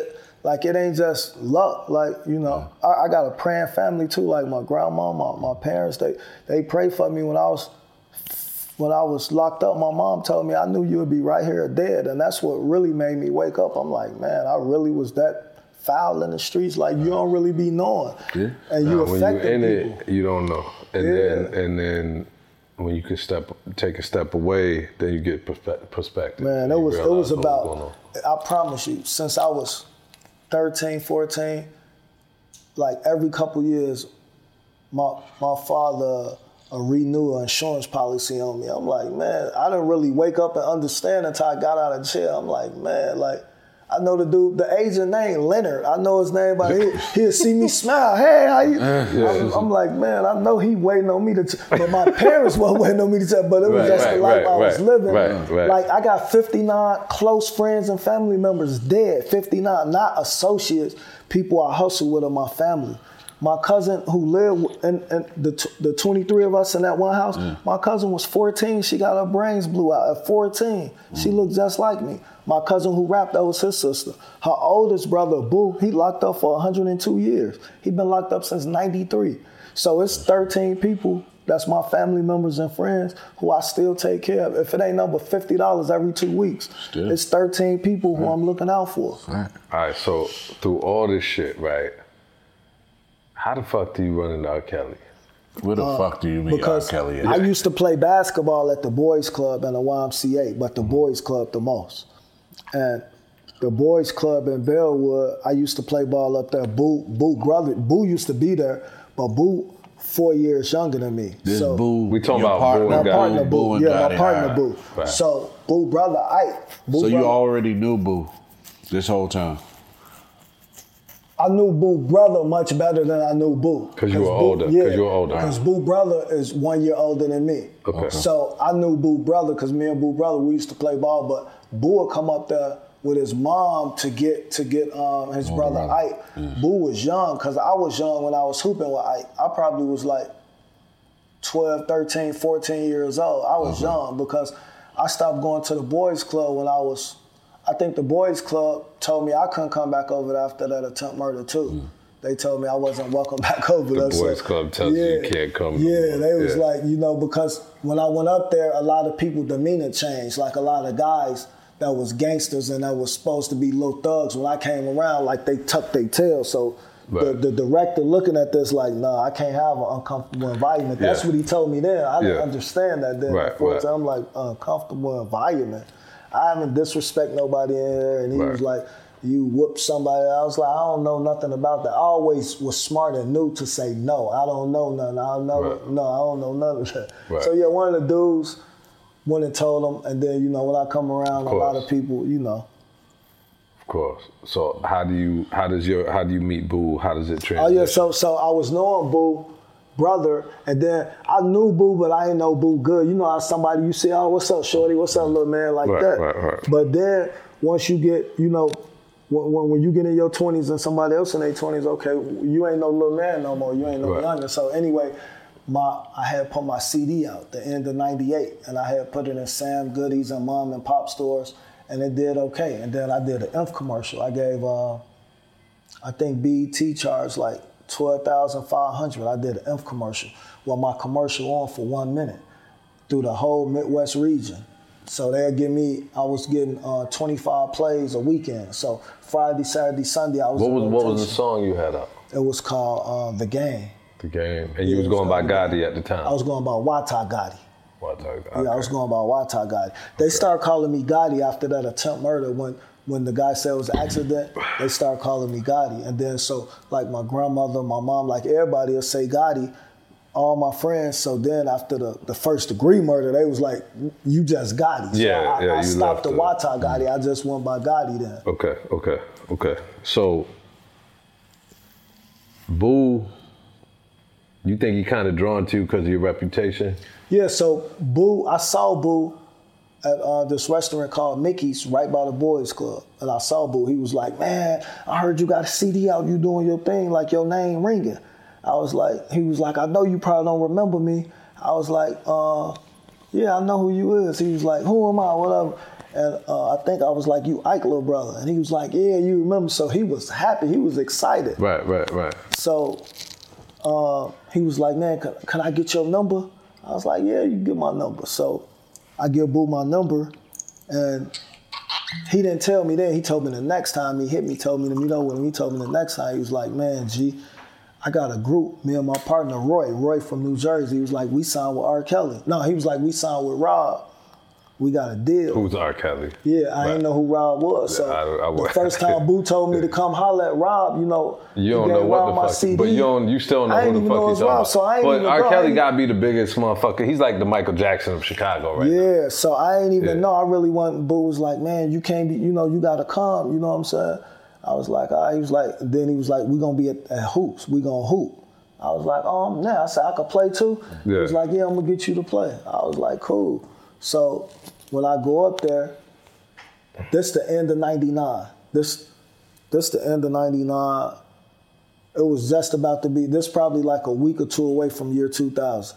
Like it ain't just luck. Like, you know, I got a praying family too. Like my grandma, my parents, they prayed for me when I was locked up. My mom told me I knew you would be right here dead, and that's what really made me wake up. I'm like, man, I really was that foul in the streets. Like you don't really be knowing, and you affected when you're in people. it, you don't know, and then when you can take a step away, then you get perspective. Man, it was about. I promise you, since I was 13, 14, like every couple years, my father renew an insurance policy on me. I'm like, man, I didn't really wake up and understand until I got out of jail. I'm like, man, like, I know the dude, the agent name, Leonard. I know his name, but he'll see me smile. Hey, how you? I'm like, man, I know he waiting on me to, but my parents weren't waiting on me to tell, but it was just the life I was living. Like, I got 59 close friends and family members dead, 59, not associates, people I hustle with in my family. My cousin who lived in the 23 of us in that one house, my cousin was 14. She got her brains blew out at 14. She looked just like me. My cousin who rapped, that was his sister. Her oldest brother, Boo, he locked up for 102 years. He been locked up since 93. So it's 13 people, that's my family members and friends, who I still take care of. If it ain't number $50 every 2 weeks, it's 13 people who I'm looking out for. All right, so through all this shit, right, how the fuck do you run into R. Kelly? Where the fuck do you meet R. Kelly at? I used to play basketball at the boys club and the YMCA, but the boys club the most. And the boys club in Bellwood, I used to play ball up there. Boo brother, Boo used to be there, but Boo 4 years younger than me. This so Boo, we talking about Boo and my partner Boo. Yeah, my partner Boo. Right. So Boo brother Ike. So you already knew Boo this whole time? I knew Boo brother much better than I knew Boo. Because you were older. Because you were older. Because Boo brother is 1 year older than me. Okay. So I knew Boo brother because me and Boo brother, we used to play ball, but Boo would come up there with his mom to get his brother Ike. Boo was young because I was young when I was hooping with Ike. I probably was like 12, 13, 14 years old. I was young because I stopped going to the boys club when I think the boys club told me I couldn't come back over there after that attempt murder too. They told me I wasn't welcome back over there. The boys club tells you you can't come. Yeah, they was like, you know, because when I went up there, a lot of people demeanor changed. Like a lot of guys that was gangsters and that was supposed to be little thugs, when I came around, like they tucked their tail. So the director looking at this like, nah, I can't have an uncomfortable environment. That's what he told me then. I didn't understand that then. I'm like, uncomfortable environment. I haven't disrespect nobody in here. And he was like, you whoop somebody. I was like, I don't know nothing about that. I always was smart and knew to say no. I don't know nothing. I don't know none of that. So yeah, one of the dudes went and told him, and then, you know, when I come around, a lot of people, you know. Of course. So how do you meet Boo? How does it transition? Oh yeah, so I was knowing Boo brother, and then I knew Boo, but I didn't know Boo good. You know how somebody you say, oh, what's up, shorty? What's up, little man? Like that. Right. But then once you get, you know, when you get in your 20s and somebody else in their 20s, okay, you ain't no little man no more. You ain't no younger. So anyway, I had put my CD out the end of '98, and I had put it in Sam Goodies and mom and pop stores, and it did okay. And then I did an INF commercial. I gave, I think BET charged like $12,500. I did an INF commercial. Well, my commercial on for 1 minute through the whole Midwest region. So they'll give me, I was getting 25 plays a weekend. So Friday, Saturday, Sunday, I was What was the song you had up? It was called The Game. The Game. And you was going by Gotti at the time? I was going by Wata Gotti. Okay. Yeah, I was going by Wata Gotti. They started calling me Gotti after that attempt murder. When the guy said it was an accident, they started calling me Gotti. And then so like my grandmother, my mom, like everybody will say Gotti, all my friends. So then after the first degree murder, they was like, you just Gotti. So I stopped the Wata Gotti. I just went by Gotti then. Okay. So Boo, you think he kind of drawn to you because of your reputation? Yeah, so Boo, I saw Boo at this restaurant called Mickey's right by the boys club. And I saw Boo. He was like, man, I heard you got a CD out, you doing your thing, like your name ringing. He was like, I know you probably don't remember me. I was like, yeah, I know who you is. He was like, who am I, whatever. And I think I was like, you Ike, little brother. And he was like, yeah, you remember. So he was happy. He was excited. Right. So he was like, man, can I get your number? I was like, yeah, you can get my number. So I give Boo my number. And he didn't tell me then. He told me the next time he hit me, told me, when he told me the next time, he was like, man, G, I got a group, me and my partner, Roy from New Jersey. He was like, we signed with R. Kelly. No, he was like, we signed with Rob. We got a deal. Who's R. Kelly? Yeah, I didn't know who Rob was. So the first time Boo told me to come holler at Rob, you don't know what the fuck. CD. But you still don't know who the fuck he's talking about. So I ain't but even R. Kelly gotta be the biggest motherfucker. He's like the Michael Jackson of Chicago right now. Yeah, so I ain't even know. I really wasn't. Boo was like, man, you can't be, you gotta come. You know what I'm saying? I was like, all right. He was like, we gonna be at Hoops. We gonna hoop. I was like, I said, I could play too? Yeah. He was like, yeah, I'm gonna get you to play. I was like, cool. So when I go up there, this the end of 99. This the end of 99. It was just about to be, this probably like a week or two away from year 2000.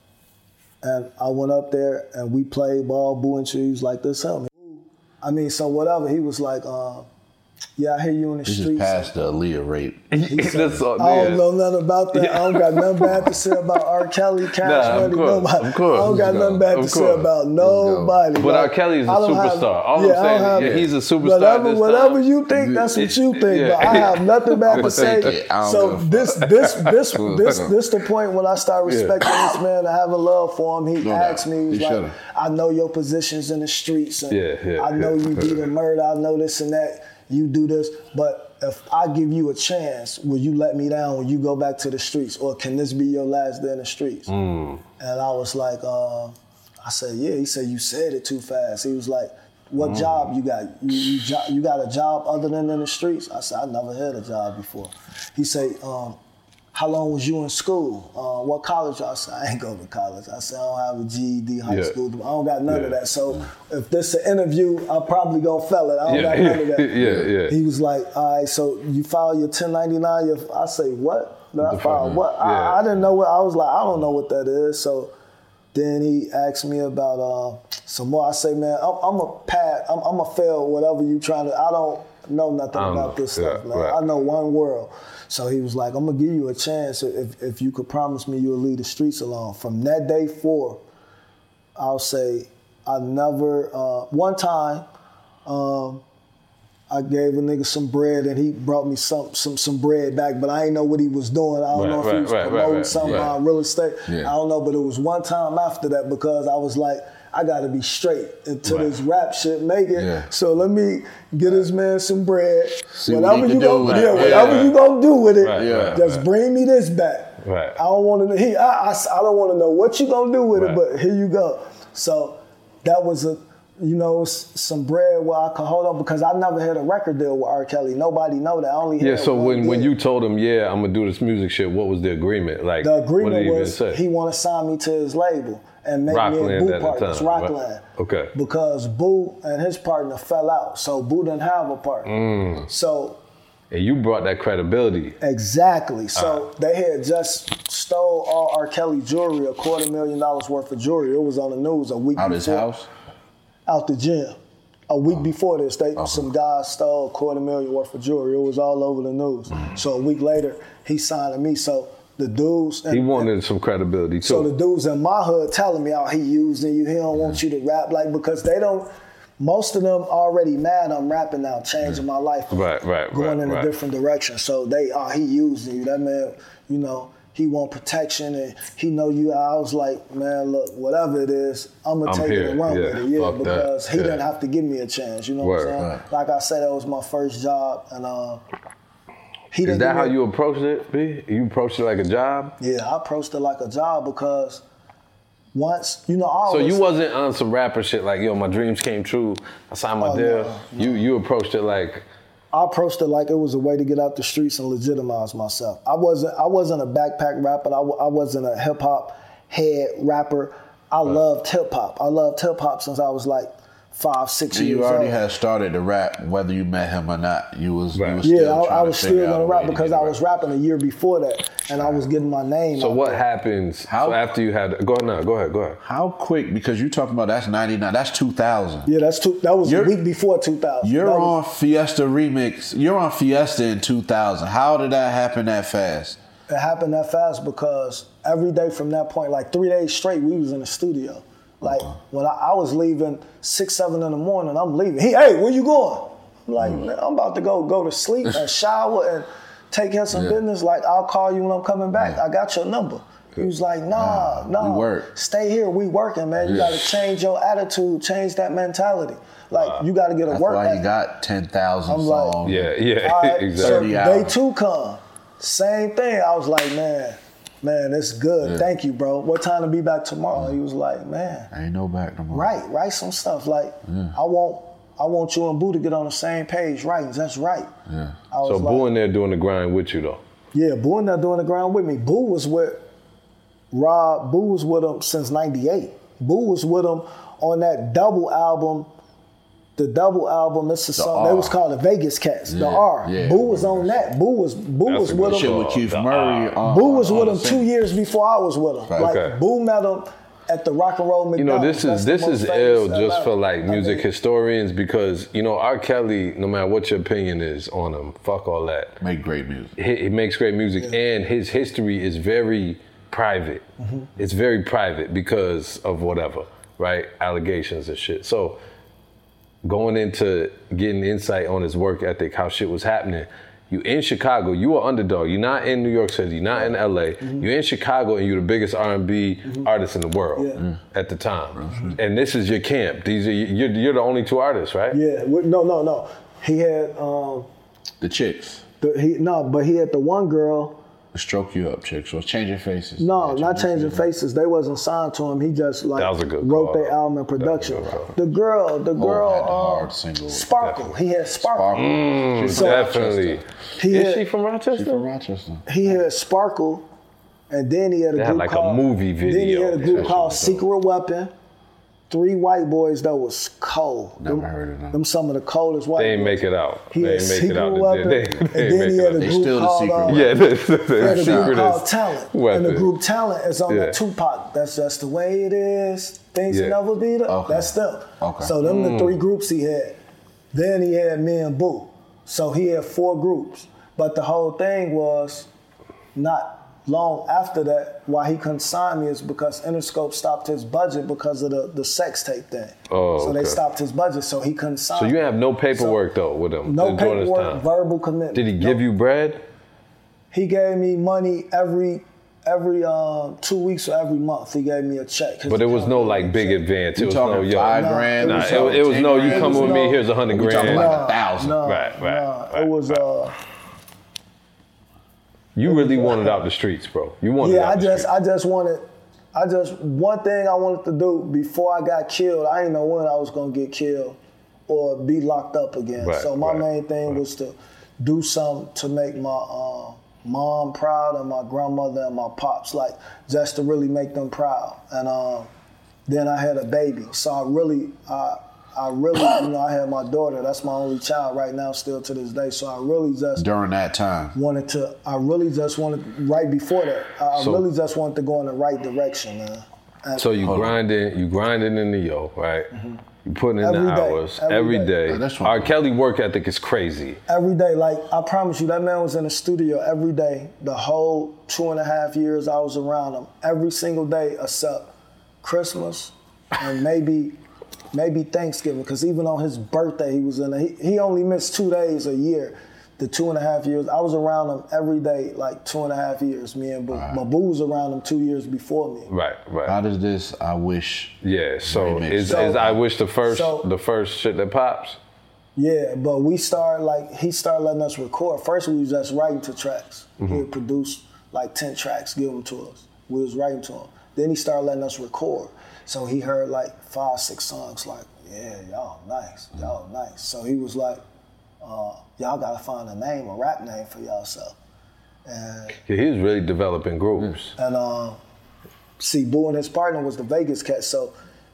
And I went up there and we played ball, Boo and He was like, this help me. I mean, so whatever, he was like, yeah, I hear you in the He streets. just passed the Aaliyah rape. I don't know nothing about that. I don't got nothing bad to say about R. Kelly, Cash Money, nobody. Of course. I don't got nothing bad to say about nobody. But R. Kelly is a superstar. All I'm saying, he's a superstar. Whatever you think, that's what you think. But I have nothing bad to say. So this the point when I start respecting this man and having love for him. He asked me, he was like, I know your positions in the streets. And I know you beat a murder. I know this and that. You do this, but if I give you a chance, will you let me down when you go back to the streets? Or can this be your last day in the streets? And I was like, I said, yeah. He said, you said it too fast. He was like, what job you got? You got a job other than in the streets? I said, I never had a job before. He said, how long was you in school? What college? I said, I ain't go to college. I said, I don't have a GED, high school. I don't got none of that. So if this is an interview, I'm probably gonna fail it. I don't got none of that. He was like, all right, so you file your 1099. I say, what? Did I file what? I didn't know what. I was like, I don't know what that is. So then he asked me about some more. I say, man, I'm a fail whatever you trying to. I don't know nothing about this stuff, man. I know one world. So he was like, I'm gonna give you a chance if you could promise me you'll leave the streets alone. From that day forward, I'll say I never, one time, I gave a nigga some bread and he brought me some bread back, but I didn't know what he was doing. I don't know if he was promoting something on real estate. I don't know, but it was one time after that because I was like, I gotta be straight into this rap shit, make it. So let me get this man some bread. Whatever you gonna do with it, just bring me this back. I don't want to. I don't want to know what you gonna do with it, but here you go. So that was some bread where I could hold on because I never had a record deal with R. Kelly. Nobody know that. I only had so when you told him, I'm gonna do this music shit, what was the agreement? Like the agreement was he want to sign me to his label and make me and Boo partners. Rockland. Okay. Because Boo and his partner fell out, so Boo didn't have a partner. So. And you brought that credibility. Exactly. So they had just stole all R. Kelly jewelry, $250,000 worth of jewelry. It was on the news a week before. Out his house? Out the gym. A week before this, some guys stole $250,000 worth of jewelry. It was all over the news. So a week later, he signed to me. So the dudes... he wanted some credibility too. So the dudes in my hood telling me, he using you, he don't want you to rap, because they don't... Most of them already mad I'm rapping now, changing my life. Going in a different direction. So he using you. That man, he want protection and he know you. I was like, man, look, whatever it is, I'm going to take it and run with it. Because he didn't have to give me a chance. You know what I'm saying? Like I said, that was my first job. And is that how you approached it, B? You approached it like a job? Yeah, I approached it like a job because once, So you wasn't on some rapper shit like, my dreams came true, I signed my deal. No. You approached it like... I approached it like it was a way to get out the streets and legitimize myself. I wasn't a backpack rapper. I wasn't a hip-hop head rapper. I loved hip-hop. I loved hip-hop since I was like 5-6 And years you already old. had started to rap, whether you met him or not. You was Right. still Yeah, I trying was to figure still out gonna a rap way to because get I was right. rapping a year before that, and I was getting my name. So out what there. happens How- after you had? Go ahead now. Go ahead. How quick? Because you talking about that's 99. That's 2000. Yeah, that was a You're- week before 2000. You're That was- on Fiesta Remix. You're on Fiesta in 2000. How did that happen that fast? It happened that fast because every day from that point, like 3 days straight, we was in the studio. Like when I was leaving 6, 7 in the morning, I'm leaving. Hey, where you going? I'm like, man, I'm about to go to sleep and shower and take care of some business. Like, I'll call you when I'm coming back. I got your number. He was like, nah, we work. stay here. We working, man. You got to change your attitude, change that mentality. Like, you got to get a That's work why you ethic. got 10,000 I'm like- songs. Yeah, All right, exactly. so 30 day hours. 2 come. Same thing. I was like, man, it's good. Thank you, bro. What time to be back tomorrow? He was like, man, Ain't no back no more. write some stuff. Like, I want you and Boo to get on the same page writing. That's right. Yeah. I was So like, Boo in there doing the grind with you though. yeah, Boo in there doing the ground with me. Boo was with Rob. Boo was with him since '98. Boo was with him on that double album. The double album, it's a song. They R. was called the Vegas Cats. The Yeah, R. yeah. Boo was on that. Boo was a with good Shit him. with Keith The Murray. Boo was with on him the 2 same- years before I was with him. Right. Like Okay. Boo met him at the Rock and Roll You know, McDonald's. this That's the is most ill famous just for Atlanta. like music I mean, historians because you know R. Kelly, no matter what your opinion is on him, fuck all that. Make great music. He makes great music, and his history is very private. It's very private because of whatever, right? Allegations and shit. So going into getting insight on his work ethic, how shit was happening. You in Chicago, you are underdog. You're not in New York City, you're not in LA. You're in Chicago and you're the biggest R&B artist in the world at the time. And this is your camp. These are you're the only 2 artists, right? Yeah, no. He had The chicks. but he had the one girl. Stroke you up, chicks. Or changing faces. No, Yeah, not changing faces. They wasn't signed to him. He just like That was a good wrote call. their album and That was a production. good call. The girl, had the hard single. Sparkle. He had Sparkle. She's from Definitely. Rochester. He Is had, she from Rochester? She's from Rochester. he had Sparkle, and then he had a They group had like a called movie Then he video. had a group That called shit was dope. Secret Weapon. 3 white boys that was cold. Never heard of them. Them some of the coldest white. They ain't boys. make it out. He They had ain't make it Secret out. Weapon, They and ain't then make he it had a out. They group still the called Secret Yeah, the he had a group secret called is Talent, weapon. and the group Talent is on Yeah. the Tupac. That's just the way it is. Things Yeah. will never be the. Okay. That's them. Okay. So them the 3 groups he had. Then he had me and Boo. So he had 4 groups. But the whole thing was not long after that. Why he couldn't sign me is because Interscope stopped his budget because of the sex tape thing. Oh, so they okay. stopped his budget, so he couldn't sign. So you me. have no paperwork though with him No during this paperwork, time. verbal commitment. Did he give you bread? He gave me money every 2 weeks or every month. He gave me a check. His But it was no account like big advance. It You was no talking yo. 5 No, grand? it Nah, was it was no. You 10 come grand? with me. no- Here's $100 We talking grand. like 1,000. No, Right. it was You really wanted out the streets, bro. You wanted yeah. out the streets. I just one thing I wanted to do before I got killed. I didn't know when I was gonna get killed or be locked up again. Right, so my right, main thing was to do something to make my mom proud and my grandmother and my pops, like just to really make them proud. And then I had a baby, so I really, I had my daughter. That's my only child right now, still to this day. So I really just During that time. right before that, I So- really just wanted to go in the right direction, man. And So you grinding in the yo, right? You putting in Every the day, hours every every day. day. Yeah, that's what- R. Kelly work ethic is crazy. every day, like I promise you, that man was in the studio every day. The whole 2.5 years I was around him, every single day except Christmas and maybe Thanksgiving. Because even on his birthday, he was in. He only missed 2 days a year. The 2.5 years, I was around him every day, like 2.5 years. Me and Boo. My Boo was around him 2 years before me. Right. How does this I wish? Yeah. So Remix. is So- I wish the first so- shit that pops. Yeah, but he started letting us record. First, we was just writing to tracks. He would produce like 10 tracks, give them to us. We was writing to him. Then he started letting us record. So he heard like 5, 6 songs, like, yeah, y'all nice. So he was like, y'all gotta find a rap name for y'allself. And Yeah, he was really developing groups. see, Boo and his partner was the Vegas Cats. So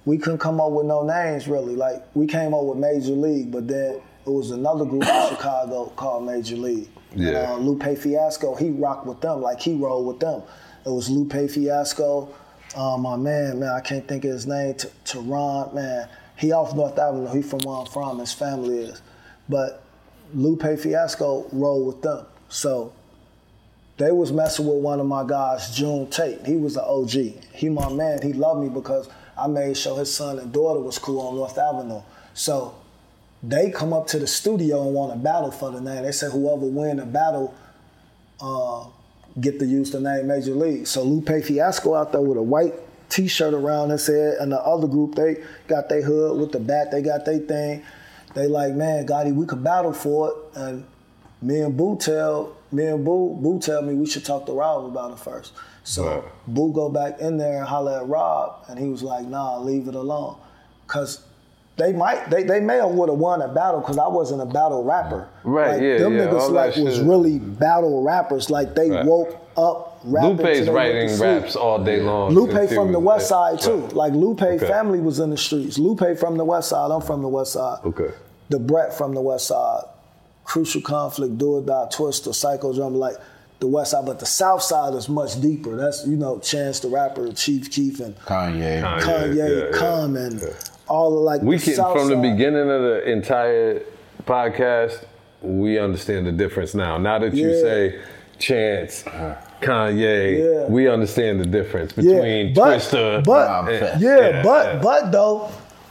we couldn't come up with no names really. Like we came up with Major League, but then it was another group in Chicago called Major League. Yeah. And, Lupe Fiasco, he rocked with them, like he rolled with them. It was Lupe Fiasco, my man, I can't think of his name, Teron, man. He off North Avenue, he from where I'm from, his family is. But Lupe Fiasco rolled with them. So they was messing with one of my guys, June Tate. He was an OG. He my man, he loved me because I made sure his son and daughter was cool on North Avenue. So they come up to the studio and want to battle for the name. They said whoever win the battle get to use the name Major League. So Lupe Fiasco out there with a white T-shirt around his head, and the other group, they got their hood with the bat, they got their thing. They like, man, Gotti, we could battle for it. And Boo tell me we should talk to Rob about it first. So Boo go back in there and holler at Rob, and he was like, nah, leave it alone. Cause they may have would have won a battle because I wasn't a battle rapper. Right, like, yeah, them yeah. niggas like was really battle rappers. Like they woke up rapping. Lupe's writing raps all day long. Lupe from the West Side too. Like Lupe family was in the streets. Lupe from the West Side. I'm from the West Side. Okay. The Brett from the West Side. Crucial Conflict, Do or Die, Twister, Psycho Drum, like the West Side, but the South Side is much deeper. That's, Chance the Rapper, Chief Keef, and Kanye, and all of like we the can, South from Side. the beginning of the entire podcast, we understand the difference now. Now that you say Chance, Kanye, we understand the difference between Twister. But though,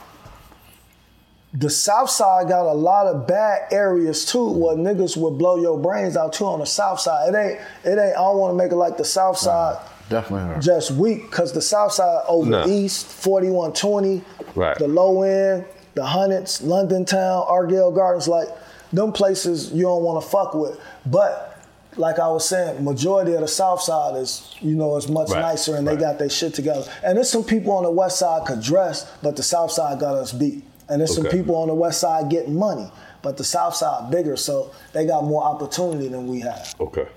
the South Side got a lot of bad areas too, where niggas would blow your brains out too on the South Side. It ain't. I don't want to make it like the South Side. Definitely. Just weak, cause the South Side over East, 4120, the low end, the Hundreds, London Town, Argyle Gardens, like them places you don't want to fuck with. But like I was saying, majority of the South Side is, is much nicer and they got their shit together. And there's some people on the West Side could dress, but the South Side got us beat. And there's some people on the West Side getting money, but the South Side bigger, so they got more opportunity than we have. Okay.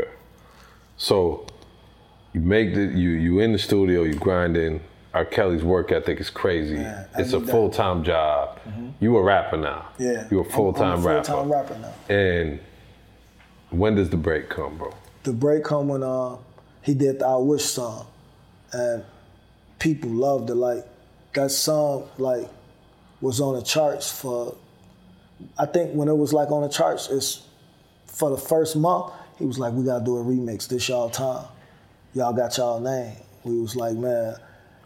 So you make you in the studio, you grinding. R. Kelly's work ethic is crazy. Man, it's a full-time job. Mm-hmm. You a rapper now. Yeah. You a full-time rapper. I'm a full-time rapper now. And when does the break come, bro? The break come when he did the I Wish song, and people loved it. Like that song, like, was on the charts for, I think when it was like on the charts, it's for the first month, he was like, we gotta do a remix, this y'all time. Y'all got y'all name. We was like, man,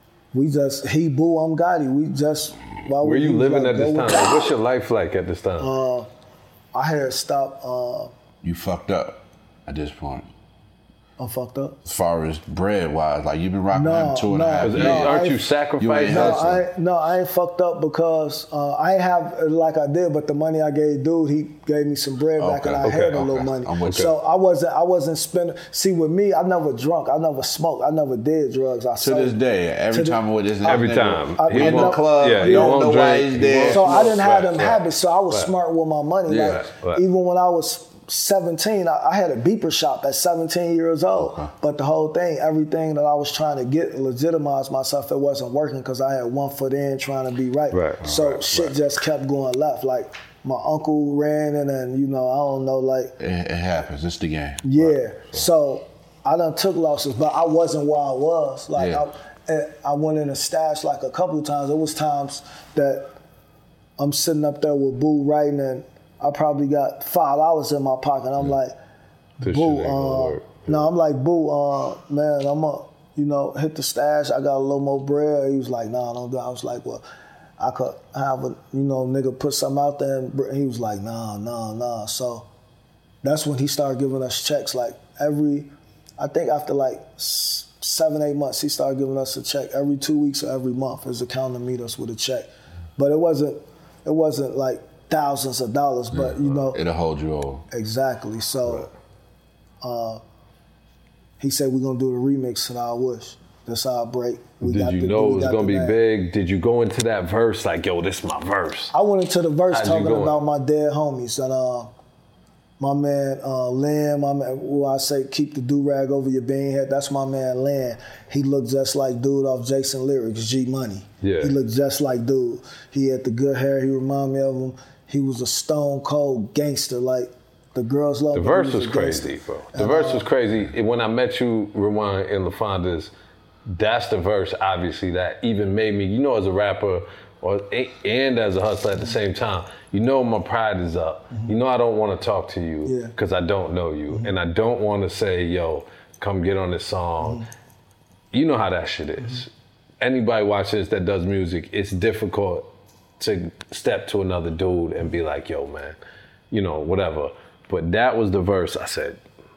he Boo, I'm Gotti. We just, where you living at this time? Like, what's your life like at this time? I had stopped. You fucked up at this point. I'm fucked up? As far as bread-wise, like you've been rocking him 2.5 years. Aren't you sacrificing? I ain't fucked up because I ain't have like I did, but the money I gave dude, he gave me some bread back and I had a little money. So I wasn't spending. See, with me, I never drunk, I never smoked, I never did drugs. To this day, every time with this, every time he in the club, you don't know why he's there. So I didn't have them habits. So I was smart with my money. Even when I was 17, I had a beeper shop at 17 years old. But the whole thing, everything that I was trying to get and legitimize myself, it wasn't working because I had one foot in trying to be right. So shit just kept going left. Like my uncle ran and then, I don't know, like. It happens, it's the game. Yeah, so I done took losses, but I wasn't where I was. Like I went in a stash like a couple times. There was times that I'm sitting up there with Boo writing and I probably got $5 in my pocket. I'm like, Boo, I'm like, Boo, man, I'm up, hit the stash. I got a little more bread. He was like, nah, don't do it. I was like, well, I could have a, nigga put something out there. And he was like, nah. So that's when he started giving us checks. Like I think after like 7-8 months, he started giving us a check every 2 weeks or every month. His accountant meet us with a check. But it wasn't like thousands of dollars, but it'll hold you over. Exactly. So he said we're gonna do the remix to I Wish. That's our break. Did you know it was gonna be big? Did you go into that verse like, yo, this is my verse? I went into the verse talking about my dead homies, and My man Lynn, my man, who I say keep the do-rag over your bean head, that's my man Lynn. He looked just like dude off Jason Lyrics, G Money. Yeah. He looked just like dude. He had the good hair, he reminded me of him. He was a stone cold gangster, like the girls love him. The verse was crazy, bro. The verse was crazy. When I met you, Rewind, in LaFonda's, that's the verse, obviously, that even made me, you know, as a rapper, and as a hustler at the same time, you know my pride is up. You know I don't want to talk to you because I don't know you. And I don't want to say, yo, come get on this song. You know how that shit is. Anybody watch this that does music, it's difficult to step to another dude and be like, yo, man, you know, whatever. But that was the verse I said,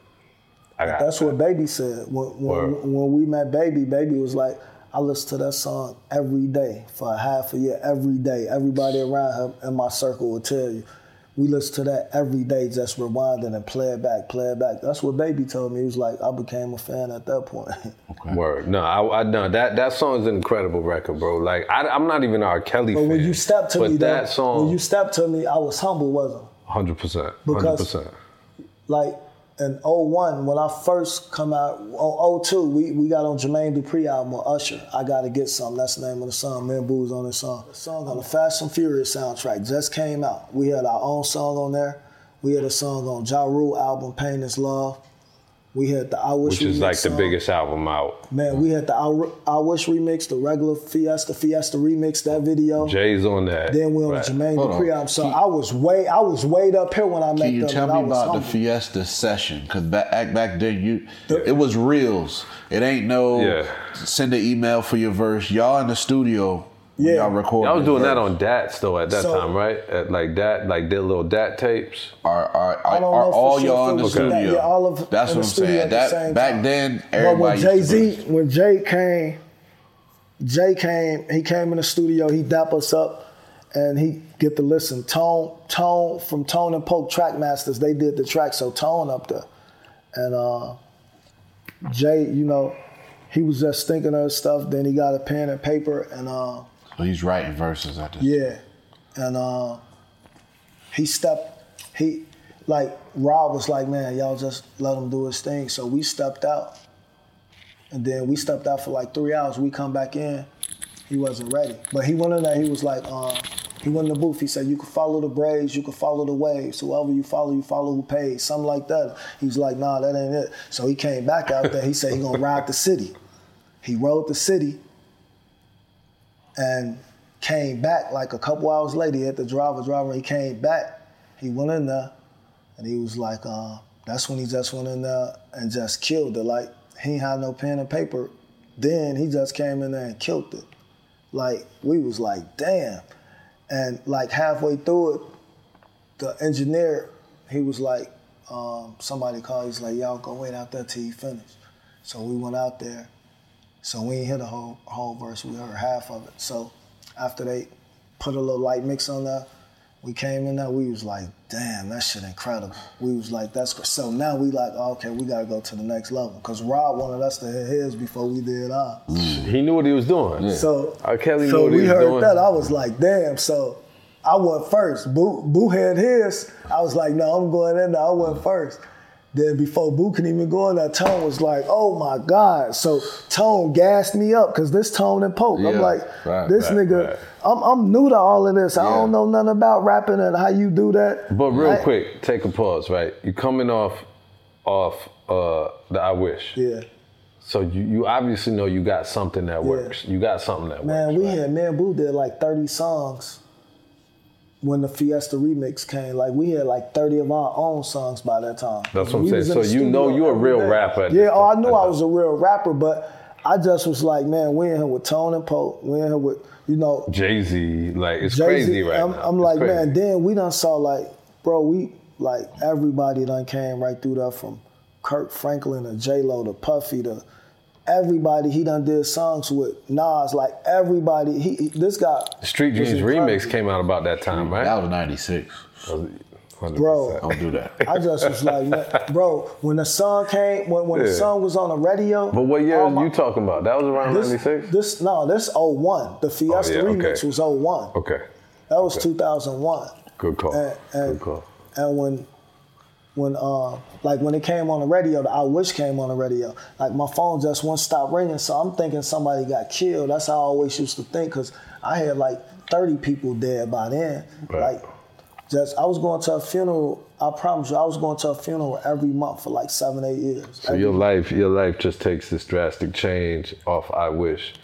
That's what Baby said. When we met Baby was like, I listen to that song every day for a half a year, every day. Everybody around her in my circle will tell you. We listen to that every day, just rewinding and play it back. That's what Baby told me. He was like, I became a fan at that point. Okay. Word. No, I know. That song is an incredible record, bro. Like, I'm not even an R. Kelly fan. But when you stepped to me, that song, when you stepped to me, I was humble, wasn't I? 100%. Because, 100%. Like, in 01, when I first come out, 02, we got on Jermaine Dupri album with Usher. I Gotta Get Some. That's the name of the song. Me and Boo was on this song. The song on the Fast and Furious soundtrack just came out. We had our own song on there. We had a song on Ja Rule album, Pain Is Love. We had the I Wish remix. Which is like song. The biggest album out. Man, we had the I Wish remix, the regular Fiesta remix, that video. Jay's on that. Then we on the Jermaine Dupri album. So I was way up here when I met them. Can you tell me about the Fiesta session? Because back then, it was reels. It ain't no send an email for your verse. Y'all in the studio. Yeah, y'all recording. I was doing that on DAT still at that time, right? Like their little DAT tapes. Are all y'all in the studio? Yeah, all of that's what I'm saying. That back then, everybody. When Jay came, he came in the studio. He dap us up, and he get to listen. Tone from Tone and Poke Trackmasters. They did the track, so Tone up there, and Jay, you know, he was just thinking of stuff. Then he got a pen and paper, and so he's writing verses at this. Yeah, and Rob was like, man, y'all just let him do his thing. So we stepped out, and then we stepped out for like 3 hours. We come back in, he wasn't ready, but he went in there. He was like, he went in the booth. He said, you can follow the braids, you can follow the waves. Whoever you follow who pays, something like that. He was like, nah, that ain't it. So he came back out there. He said he gonna ride the city. He rode the city. And came back like a couple hours later. He had the driver. He came back. He went in there, and he was like, that's when he just went in there and just killed it. Like, he ain't had no pen and paper. Then he just came in there and killed it. Like, we was like, damn. And like halfway through it, the engineer, he was like, somebody called, he's like, y'all go wait out there till he finished. So we went out there. So we ain't hear the whole verse, we heard half of it. So after they put a little light mix on there, we came in there, we was like, damn, that shit incredible. We was like, that's great. So now we like, okay, we gotta go to the next level. Cause Rob wanted us to hit his before we did ours. He knew what he was doing. Yeah. So Kelly knew what he was doing. So we heard that, I was like, damn. So I went first. Boo had his. I was like, no, I'm going in there, I went first. Then before Boo can even go in there, Tone was like, oh my God. So Tone gassed me up because this Tone and Poke. I'm like, this nigga, I'm new to all of this. I don't know nothing about rapping and how you do that. But real quick, take a pause, right? You coming off the I Wish. Yeah. So you obviously know you got something that works. You got something that works. Man, me and Boo did like 30 songs when the Fiesta remix came. Like, we had like 30 of our own songs by that time. That's what I'm saying. So you know you're a real rapper. I knew I was a real rapper, but I just was like, man, we in here with Tone and Poke. We in here with, you know. Jay-Z. Like, it's crazy right now. I'm like, man, then we done saw like, bro, everybody done came right through there, from Kirk Franklin to J-Lo to Puffy to everybody. He done did songs with Nas, like everybody. This guy. Street Dreams remix came out about that time, right? That was 96. 100%. Bro, don't do that. I just was like, man, bro, when the song came, when the song was on the radio. But what year are you talking about? That was around 96? This 01. The Fiesta remix was 01. Okay. That was 2001. Good call. Good call. And when when it came on the radio, the I Wish came on the radio. Like my phone just wouldn't stop ringing, so I'm thinking somebody got killed. That's how I always used to think, because I had like 30 people dead by then. Right. Like, I was going to a funeral. I promise you, I was going to a funeral every month for like 7-8 years. So your life just takes this drastic change off I Wish,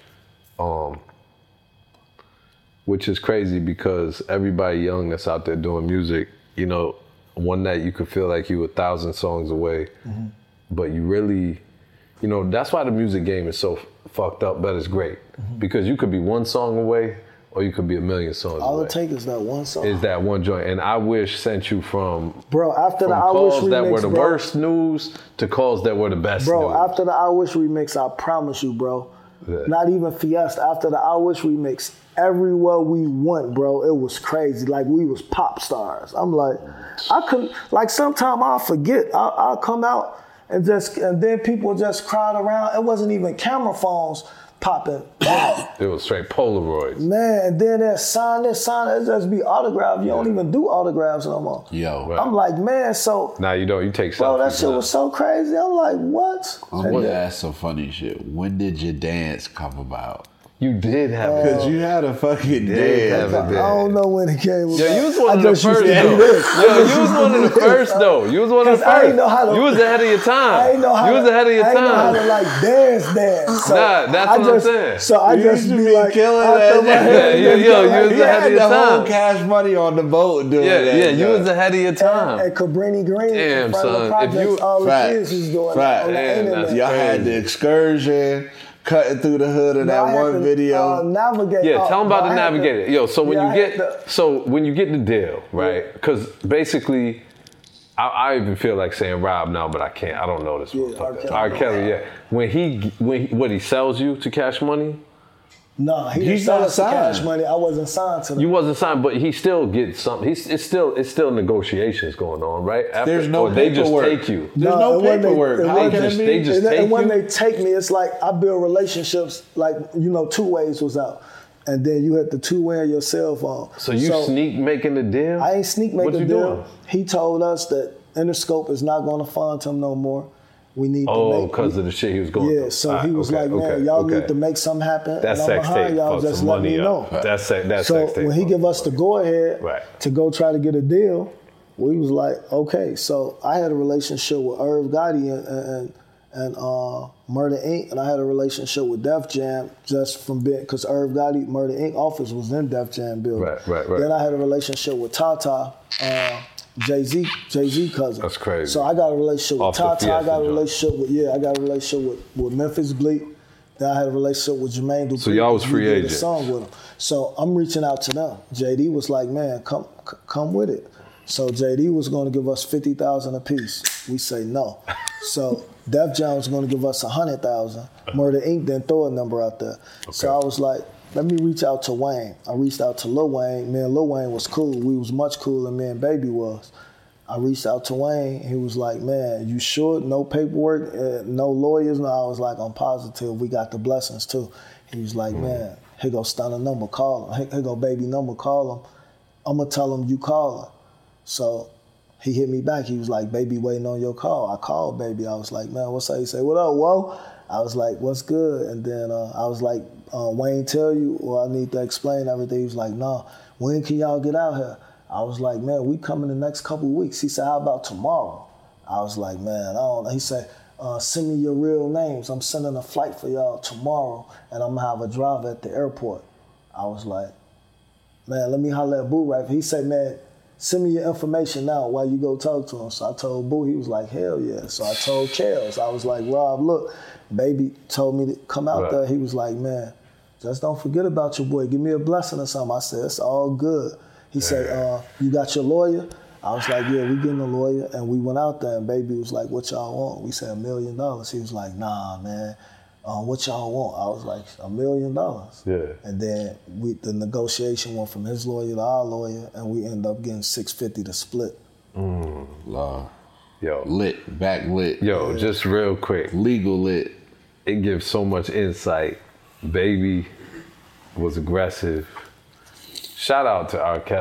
which is crazy because everybody young that's out there doing music, you know, one night you could feel like you 1,000 songs away, but you really, you know, that's why the music game is so fucked up, but it's great, because you could be one song away or you could be 1,000,000 songs away. All it takes is that one song. Is that one joint. And I Wish sent you from after the I calls Wish remix, that were the worst news to calls that were the best news. After the I Wish remix, I promise you, bro, not even Fiesta, after the I Wish remix, everywhere we went, bro, it was crazy. Like, we was pop stars. I'm like, I couldn't, like, sometimes I'll forget. I'll come out and then people just crowd around. It wasn't even camera phones popping. It was straight Polaroids. Man, and then there's sign this, it just be autographs. You don't even do autographs no more. Yo. Right. I'm like, man, so. Nah, you don't. You take selfies. Bro, that shit was so crazy. I'm like, what? I'm gonna ask some funny shit. When did your dance come about? You did have it. Because you had a fucking dance. I don't know when it came about. Yo, you was one of the first, though. Yo, you was one of the first, though. You was one of the I first. ain't know how to, you was ahead of your time. I ain't know how you was ahead of your time. I ain't know how to, like, dance. So nah, that's what I'm saying. So I just be like, killing that. Yeah, you was ahead of your time. Whole Cash Money on the boat doing that. Yeah, you was ahead of your time. And Cabrini Green, damn, son. All the kids was doing that on the internet. Y'all had the excursion. Cutting through the hood of that one video. Navigate. Yeah, tell them about the Navigator. Yo, so when you get the deal, right? Because basically, I even feel like saying Rob now, but I can't. I don't know this motherfucker. R. Kelly, yeah. When he sells you to Cash Money. No, he didn't sell us to Cash Money. I wasn't signed to them. You wasn't signed, but he still gets something. It's still negotiations going on, right? There's no paperwork. They just take you. There's no paperwork. They just take you. And when they take me, it's like I build relationships. Like, you know, Two Ways was out, and then you had the two-way on your cell phone. So you sneak making the deal? I ain't sneak making the deal. Doing? He told us that Interscope is not going to fund him no more. We need to make because of the shit he was going through. Yeah, so he was like, man, y'all need to make something happen. That's sex tape. Y'all just let me know. That's sex tape. So when he give us the go ahead to go try to get a deal, we was like, okay. So I had a relationship with Irv Gotti and Murder Inc. And I had a relationship with Def Jam just from being, because Irv Gotti, Murder Inc. office was in Def Jam building. Right. Then I had a relationship with Tata. Jay-Z cousin. That's crazy. So I got a relationship with Tata. I got a relationship with Memphis Bleak. Then I had a relationship with Jermaine Dupri. So y'all was free agent. Song with him. So I'm reaching out to them. JD was like, man, come with it. So JD was going to give us $50,000 a piece. We say no. So Def Jam was going to give us $100,000. Murder Inc. didn't throw a number out there. Okay. So I was like, let me reach out to Wayne. I reached out to Lil Wayne. Me and Lil Wayne was cool. We was much cooler than me and Baby was. I reached out to Wayne. He was like, man, you sure? No paperwork? No lawyers? No. I was like, I'm positive. We got the blessings too. He was like, man, here go Stunner number, call him. Here go Baby number, call him. I'm going to tell him you call him. So he hit me back. He was like, Baby waiting on your call. I called Baby. I was like, man, what's up? He said, what up, whoa? I was like, what's good? And then I was like, Wayne tell you, or I need to explain everything. He was like, no, when can y'all get out here? I was like, man, we come in the next couple weeks. He said, how about tomorrow? I was like, man, I don't know. He said, send me your real names. I'm sending a flight for y'all tomorrow, and I'm going to have a driver at the airport. I was like, man, let me holler at Boo right. He said, man, send me your information now while you go talk to him. So I told Boo. He was like, hell yeah. So I told Kels. I was like, Rob, look, Baby told me to come out there. He was like, man, just don't forget about your boy. Give me a blessing or something. I said, it's all good. He said, you got your lawyer? I was like, yeah, we getting a lawyer. And we went out there, and Baby was like, what y'all want? We said $1 million. He was like, nah, man. What y'all want? I was like, $1 million. Yeah. And then the negotiation went from his lawyer to our lawyer, and we ended up getting $650 to split. Law. Yo. Lit, back lit. Yo, just real quick. Legal lit. It gives so much insight. Baby was aggressive. Shout out to R. Kelly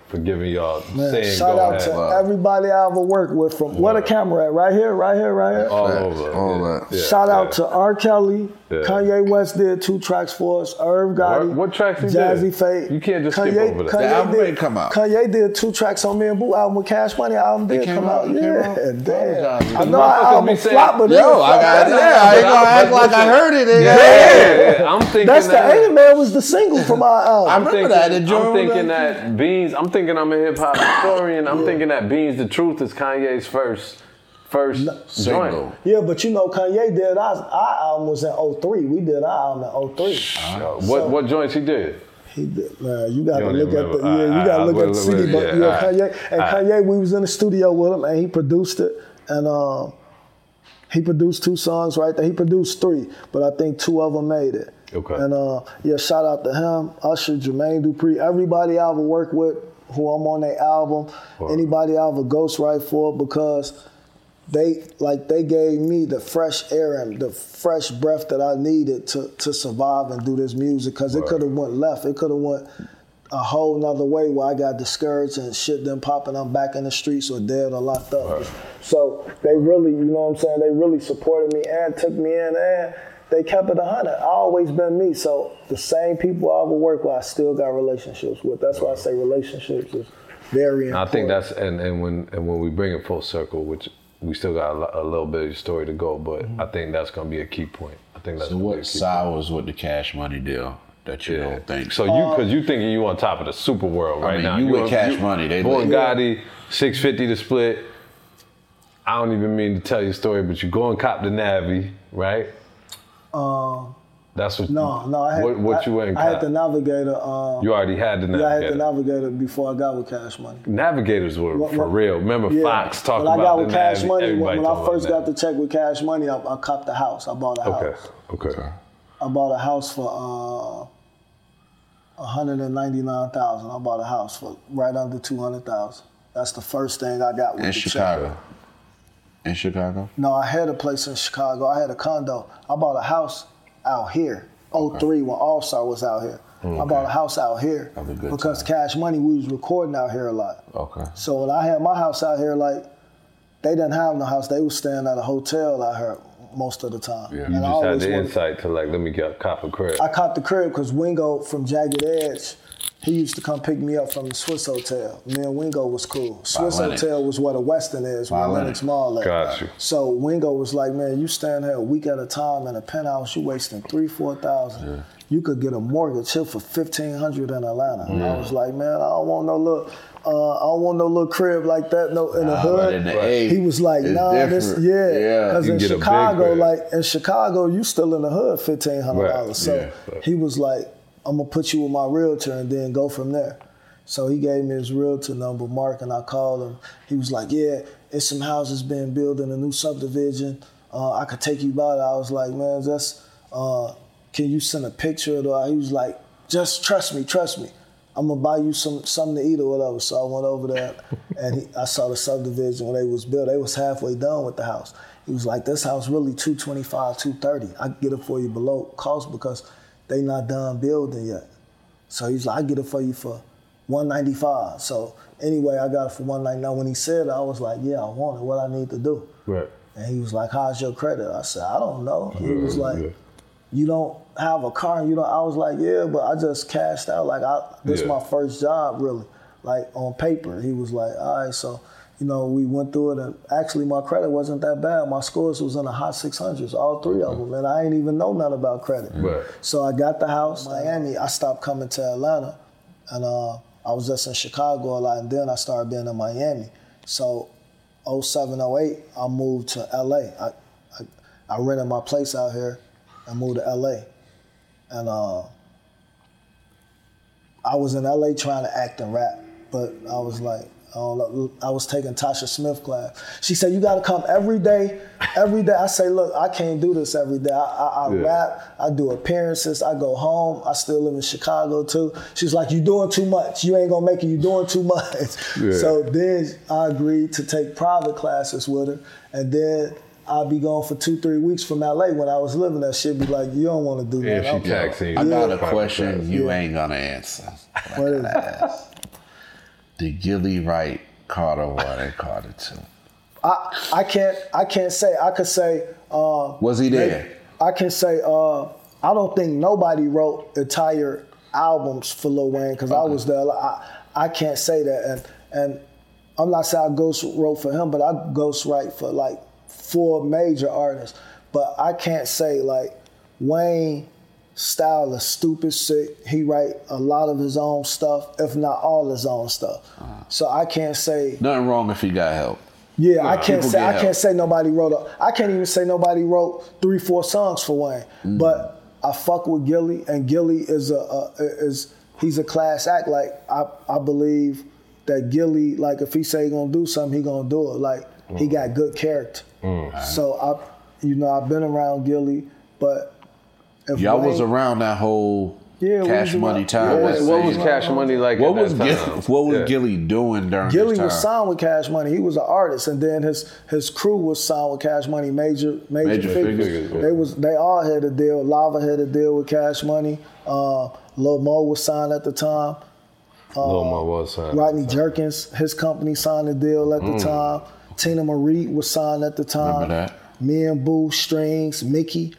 for giving y'all Man, saying shout go out ahead. to everybody I ever worked with from where the camera at? Right here. All over. All that. Yeah, Shout out to R. Kelly. Yeah. Kanye West did 2 tracks for us. Irv Gotti. What tracks he Jazzy did? Fate. You can't just skip over that. The album didn't come out. Kanye did 2 tracks on Me and Boo album with Cash Money. Album did came come out? out. It came Yeah, out? damn. I Motherfuckers know our album be saying, flop, but Yo, I got it. I ain't gonna act like I heard it. Yeah, I'm thinking That's the A-Man was the single from our album. I'm remember thinking, that. Did you I'm remember thinking that? that Beans. I'm thinking I'm a hip hop historian. I'm thinking that Beans the Truth is Kanye's first joint. Single. Yeah, but you know Kanye did our album was in 03. We did our album in 03. What joints he did? He did. Man, you got to don't look even at the remember. you got to look at the CD. But yeah, Kanye and Kanye, we was in the studio with him and he produced it and he produced 2 songs right there. He produced 3, but I think 2 of them made it. Okay. And shout out to him, Usher, Jermaine Dupri, everybody I ever worked with who I'm on their album, anybody I ever ghostwrite for because they gave me the fresh air and the fresh breath that I needed to survive and do this music because it could have went left. It could have went a whole nother way where I got discouraged and shit didn't pop and I'm back in the streets or dead or locked up. Right. So they really, you know what I'm saying, they really supported me and took me in and they kept it 100. I always been me. So the same people I ever work with, I still got relationships with. That's why I say relationships is very important. I think that's and when we bring it full circle, which we still got a little bit of story to go, but I think that's gonna be a key point. I think that's So what sours with the Cash Money deal that you don't think? So because you thinking you on top of the super world right now. You with Cash Money. They Boy Gotti, 650 to split. I don't even mean to tell you a story, but you go and cop the Navi, right? That's what. No, I had. What you went and I had cop? the Navigator. You already had the Navigator. Yeah, I had the Navigator before I got with Cash Money. Navigators were for real. Remember Fox talking about when I got with the Cash Navi, Money, everybody when I talking first about got the check with Cash Money, I copped the house. I bought a house. Okay. I bought a house for $199,000. I bought a house for right under $200,000. That's the first thing I got with the Chicago. check. In Chicago? No, I had a place in Chicago. I had a condo. I bought a house out here. 03 when All Star was out here. I bought a house out here because Cash Money, we was recording out here a lot. Okay. So when I had my house out here, like, they didn't have no house. They was staying at a hotel out here most of the time. Yeah. And You I just had always the wanted- insight to let me get a cop a crib. I caught the crib because Wingo from Jagged Edge, he used to come pick me up from the Swiss Hotel. Me and Wingo was cool. Swiss Hotel was where the Westin is, where Lennox Mall at. Got you. So Wingo was like, man, you stand here a week at a time in a penthouse, you wasting $3,000-$4,000. Yeah. You could get a mortgage here for $1,500 in Atlanta. And I was like, man, I don't want no little crib like that, in the hood. In the A, he was like, because in Chicago, you still in the hood, $1,500. Right. So he was like, I'm gonna put you with my realtor and then go from there. So he gave me his realtor number, Mark, and I called him. He was like, yeah, it's some houses being built in a new subdivision. I could take you by it. I was like, man, can you send a picture? He was like, just trust me. I'm gonna buy you something to eat or whatever. So I went over there and I saw the subdivision when they was built. They was halfway done with the house. He was like, this house really $225, $230. I can get it for you below cost because they not done building yet. So he's like, I get it for you for $195. So anyway, I got it for $199. When he said it, I was like, yeah, I want it. What I need to do? Right. And he was like, how's your credit? I said, I don't know. He was like, you don't have a car? And I was like, yeah, but I just cashed out. Like, this is my first job, really, like on paper. He was like, all right, so, we went through it. And actually, my credit wasn't that bad. My scores was in the high 600s, all 3 of them. And I ain't even know nothing about credit. Right. So I got the house. Miami, I stopped coming to Atlanta. And I was just in Chicago a lot. And then I started being in Miami. So 07, 08, I moved to LA. I rented my place out here and moved to LA. And I was in LA trying to act and rap, but I was like, I was taking Tasha Smith class. She said, you gotta come every day. I say, look, I can't do this every day. I rap, I do appearances, I go home, I still live in Chicago too. She's like, you doing too much. You ain't gonna make it, you doing too much. Yeah. So then I agreed to take private classes with her, and then I'd be gone for 2-3 weeks from LA when I was living there. She'd be like, you don't want to do that. Yeah, she taxing you. I got a question you ain't gonna answer. What is it? Did Gilly write Carter One and Carter Two? I can't say. I could say. Was he there? I can say. I don't think nobody wrote entire albums for Lil Wayne because I was there. I can't say that, and I'm not saying I ghost wrote for him, but I ghost write for like 4 major artists. But I can't say like Wayne style is stupid sick. He write a lot of his own stuff, if not all his own stuff. So I can't say nothing wrong if he got help. Yeah, I can't say nobody wrote I can't even say nobody wrote 3-4 songs for Wayne. But I fuck with Gilly, and Gilly is he's a class act. Like I believe that Gilly, like if he say he gonna do something, he gonna do it. Like he got good character. So I've been around Gilly, but if y'all Wayne, was around that whole Cash Money time. What was Cash Money like? What was Gilly doing during Gilly this time? was signed with Cash Money. He was an artist, and then his crew was signed with Cash Money. Major figures. They all had a deal. Lava had a deal with Cash Money. Lil Mo was signed at the time. Lil Mo was signed. Rodney Jerkins, his company signed a deal at the time. Tina Marie was signed at the time. Remember that? Me and Boo, Strings, Mickey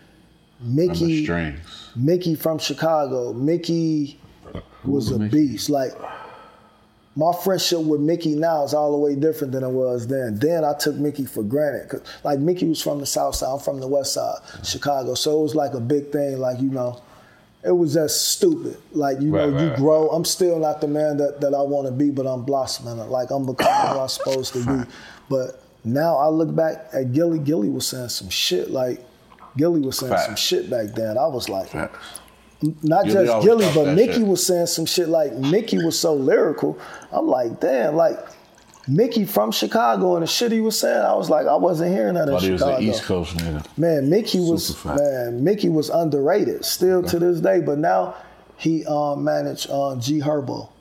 from Chicago. Mickey was a beast. Like, my friendship with Mickey now is all the way different than it was then. Then I took Mickey for granted. 'Cause, like, Mickey was from the South Side. I'm from the West Side, Chicago. So it was like a big thing. Like, it was just stupid. Like, you grow. I'm still not the man that I want to be, but I'm blossoming. Like, I'm becoming who I'm supposed to be. But now I look back at Gilly. Gilly was saying some shit. Like, Gilly was saying some shit back then. I was like, not Gilly just Gilly, but Mickey was saying some shit. Like, Mickey was so lyrical. I'm like, damn, like, Mickey from Chicago and the shit he was saying, I was like, I wasn't hearing that in Chicago. He was an East Coast nigga. Man, Mickey was underrated still to this day, but now he managed G Herbo.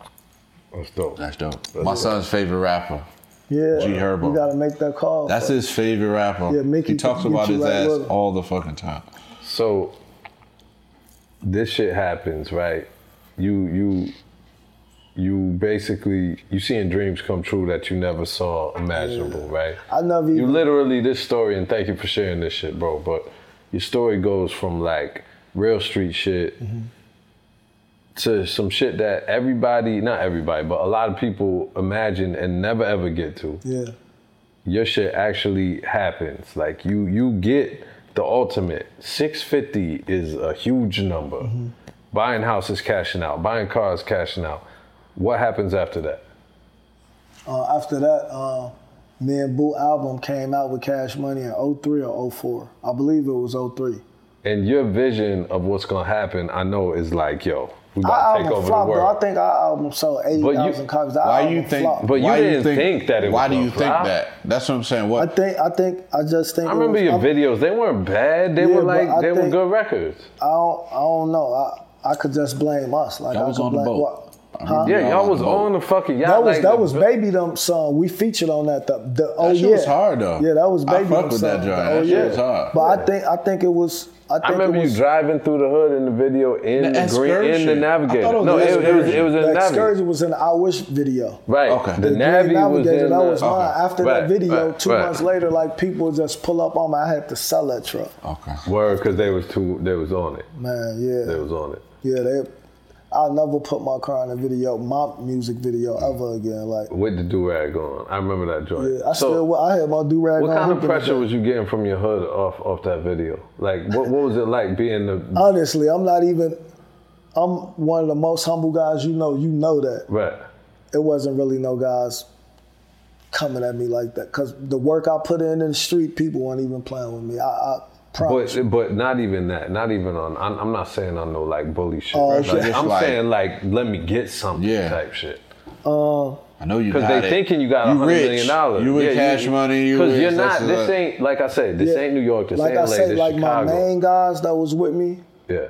That's dope. My son's favorite rapper. Yeah, G Herbo. You gotta make that call. That's his favorite rapper. Yeah, Mickey. He talks about his ass all the fucking time. So this shit happens, right? You basically seeing dreams come true that you never saw imaginable, right? I never even. You literally, this story, and thank you for sharing this shit, bro. But your story goes from like real street shit to some shit that not everybody, but a lot of people imagine and never ever get to. Yeah. Your shit actually happens. Like you get the ultimate. 650 is a huge number. Buying houses, cashing out. Buying cars, cashing out. What happens after that? After that, me and Boo album came out with Cash Money in 03 or 04. I believe it was 03. And your vision of what's gonna happen, I know, is like, yo, we about to take over the world. Though. I think our album sold 80,000 copies. Why you think? But you didn't think that it was. Why do you flop? think that? That's what I'm saying. What? I just think. I remember your videos. They weren't bad. They were like they were good records. I don't know. I could just blame us. Like I was on the boat. Huh? Yeah, y'all was on the fucking yacht. That was Baby Dump song. We featured on that. That shit was hard though. Yeah, that was Baby Dump song. I fuck with that joint. That shit was hard. But I think it was. I remember you driving through the hood in the video in the Navigator. It was in the Excursion was in the I Wish video. Right. Okay. The Navigator was in that was mine. Okay. After that video, 2 months later, like people just pull up on me. I had to sell that truck. Okay. Word, because they was on it. Man, yeah. They was on it. Yeah, I'll never put my car in a video, my music video ever again. Like with the do-rag on. I remember that joint. Yeah, I had my do-rag on. What kind of pressure was you getting from your hood off that video? Like, what was it like being the... Honestly, I'm one of the most humble guys you know that. Right. It wasn't really no guys coming at me like that. Because the work I put in the street, people weren't even playing with me. I promise. But not even that. Not even on... I'm not saying on no, like, bully shit. Okay. I'm saying, like, let me get something type shit. I know you got it. Because they thinking you got $100 million. You with Cash Money. Because you're not... This ain't... Like I said, this ain't New York. This ain't LA. This is Chicago. My main guys that was with me... Yeah.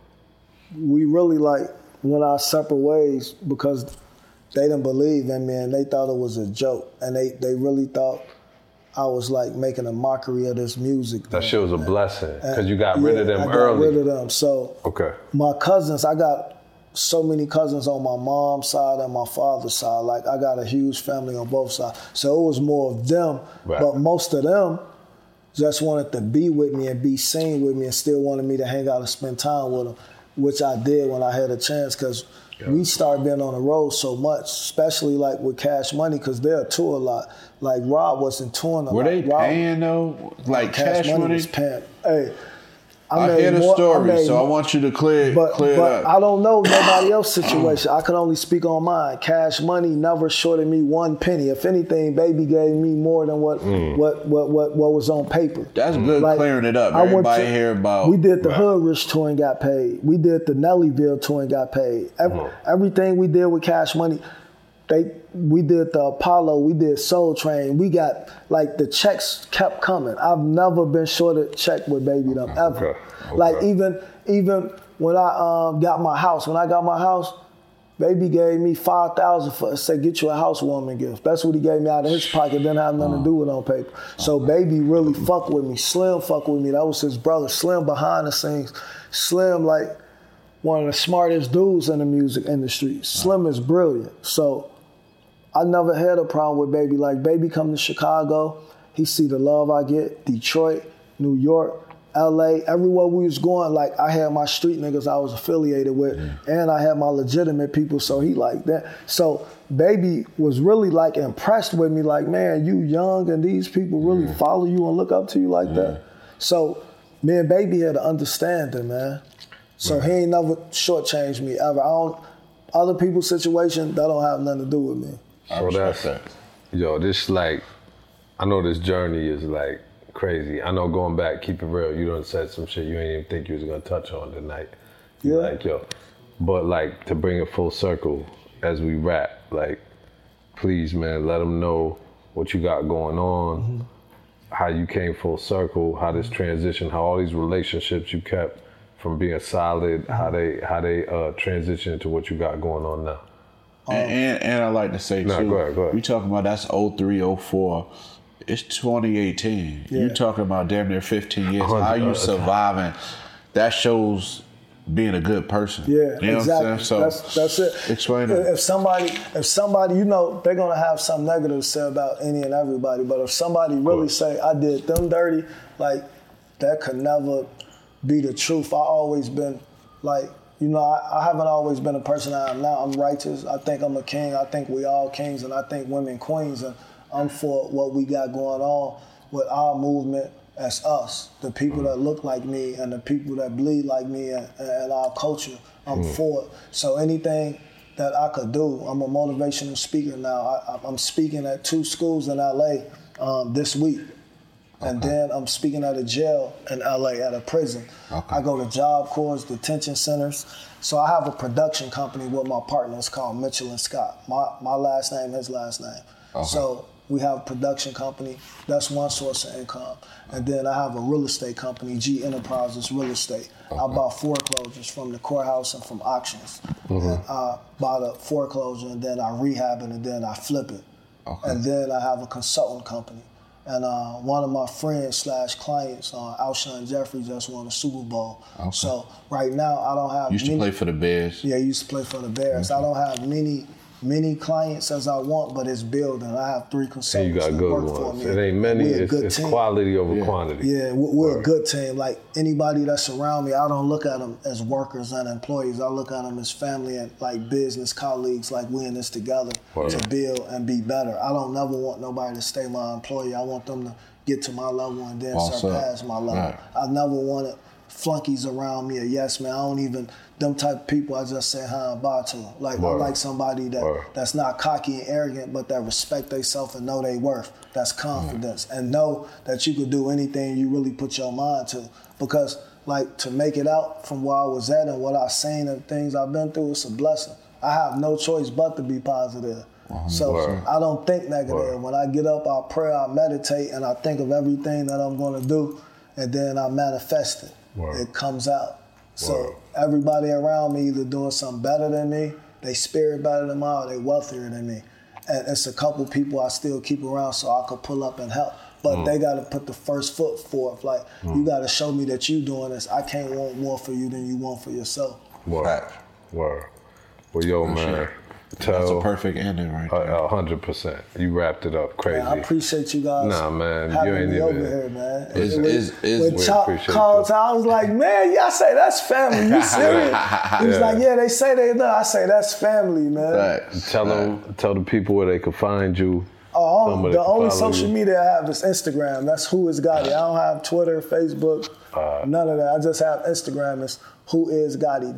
We really, like, went our separate ways because they didn't believe in me and they thought it was a joke. And they really thought... I was like making a mockery of this music. That shit was a blessing because you got rid of them early. I got rid of them. So okay. My cousins, I got so many cousins on my mom's side and my father's side. Like, I got a huge family on both sides. So it was more of them, but most of them just wanted to be with me and be seen with me and still wanted me to hang out and spend time with them, which I did when I had a chance, because we started being on the road so much, especially like with Cash Money, because they'll tour a lot. Like, Rob wasn't touring a lot. Were they paying though? Like Cash Money was paying. Hey, I hear the story, so I want you to clear it up. I don't know nobody else's situation. I can only speak on mine. Cash Money never shorted me one penny. If anything, Baby gave me more than what was on paper. That's good, like, clearing it up. Everybody hear about. We did the Hood Rich tour and got paid. We did the Nellyville tour and got paid. Everything we did with Cash Money. We did the Apollo, we did Soul Train. We got, like, the checks kept coming. I've never been short a check with Baby them, ever. Okay. Like, even when I got my house, Baby gave me $5,000 for, said, get you a housewarming gift. That's what he gave me out of his pocket, didn't have nothing to do with it on paper. So Baby really fucked with me. Slim fucked with me. That was his brother. Slim behind the scenes. Slim, like, one of the smartest dudes in the music industry. Slim is brilliant. So I never had a problem with Baby. Like, Baby come to Chicago, he see the love I get, Detroit, New York, LA, everywhere we was going. Like, I had my street niggas I was affiliated with, and I had my legitimate people, so he like that. So Baby was really, like, impressed with me, like, man, you young and these people really follow you and look up to you like that. So me and Baby had an understanding, man. So he ain't never shortchanged me ever. Other people's situation, that don't have nothing to do with me. So that's that. Yo, this, like, I know this journey is, like, crazy. I know, going back, keep it real, you done said some shit you ain't even think you was gonna touch on tonight. Yeah. Like, yo, but, like, to bring it full circle as we wrap, like, please, man, let them know what you got going on, how you came full circle, how this transition, how all these relationships you kept from being solid, how they transition into what you got going on now. And I like to say, too, go ahead. we talking about that's 03, 04. It's 2018. Yeah. You're talking about damn near 15 years. How you surviving? That shows being a good person. Yeah, you know exactly. What I'm saying? So that's it. Explain it. If somebody, you know, they're gonna have something negative to say about any and everybody. But if somebody really say, I did them dirty, like, that could never be the truth. I always been, like, you know, I haven't always been a person I am now. I'm righteous. I think I'm a king. I think we all kings, and I think women queens. And I'm for what we got going on with our movement as us, the people that look like me and the people that bleed like me and our culture. I'm for it. So anything that I could do, I'm a motivational speaker now. I'm speaking at 2 schools in LA this week. And then I'm speaking at a jail in LA, at a prison. I go to Job Corps, detention centers. So I have a production company with my partners called Mitchell and Scott. My last name, his last name. So we have a production company. That's one source of income. And then I have a real estate company, G Enterprises Real Estate. I buy foreclosures from the courthouse and from auctions. And I buy the foreclosure, and then I rehab it, and then I flip it. And then I have a consultant company. And one of my friends / clients, Alshon Jeffrey, just won a Super Bowl. So right now I don't have. Used to play for the Bears. Yeah, used to play for the Bears. I don't have many clients as I want, but it's building. I have 3 consultants you got that good work ones. for me. It ain't many. It's quality over quantity. Yeah, we're a good team. Like, anybody that's around me, I don't look at them as workers and employees. I look at them as family and, like, business colleagues. Like, we in this together to build and be better. I don't never want nobody to stay my employee. I want them to get to my level and then surpass my level. Right. I never wanted flunkies around me or yes man. I don't even, them type of people I just say hi and bye to. Like, I like somebody that's not cocky and arrogant, but that respect themselves and know they worth. That's confidence. And know that you could do anything you really put your mind to. Because, like, to make it out from where I was at and what I've seen and things I've been through, it's a blessing. I have no choice but to be positive. So I don't think negative. When I get up, I pray, I meditate, and I think of everything that I'm going to do, and then I manifest it. It comes out. So everybody around me either doing something better than me, they spirit better than mine, or they wealthier than me. And it's a couple people I still keep around so I could pull up and help. But they got to put the first foot forth. Like, you got to show me that you doing this. I can't want more for you than you want for yourself. Word. Well, yo, man. That's a perfect ending right there. 100%. You wrapped it up crazy. Man, I appreciate you guys. Nah, man, having you ain't me even. over here, man. When Chop called, I was like, man, y'all say that's family. You serious? He was like, yeah, they say they love. I say that's family, man. Right. Tell the people where they can find you. Oh, the only social media I have is Instagram. That's Who Is Gotti. I don't have Twitter, Facebook, none of that. I just have Instagram. It's Who Is Gotti.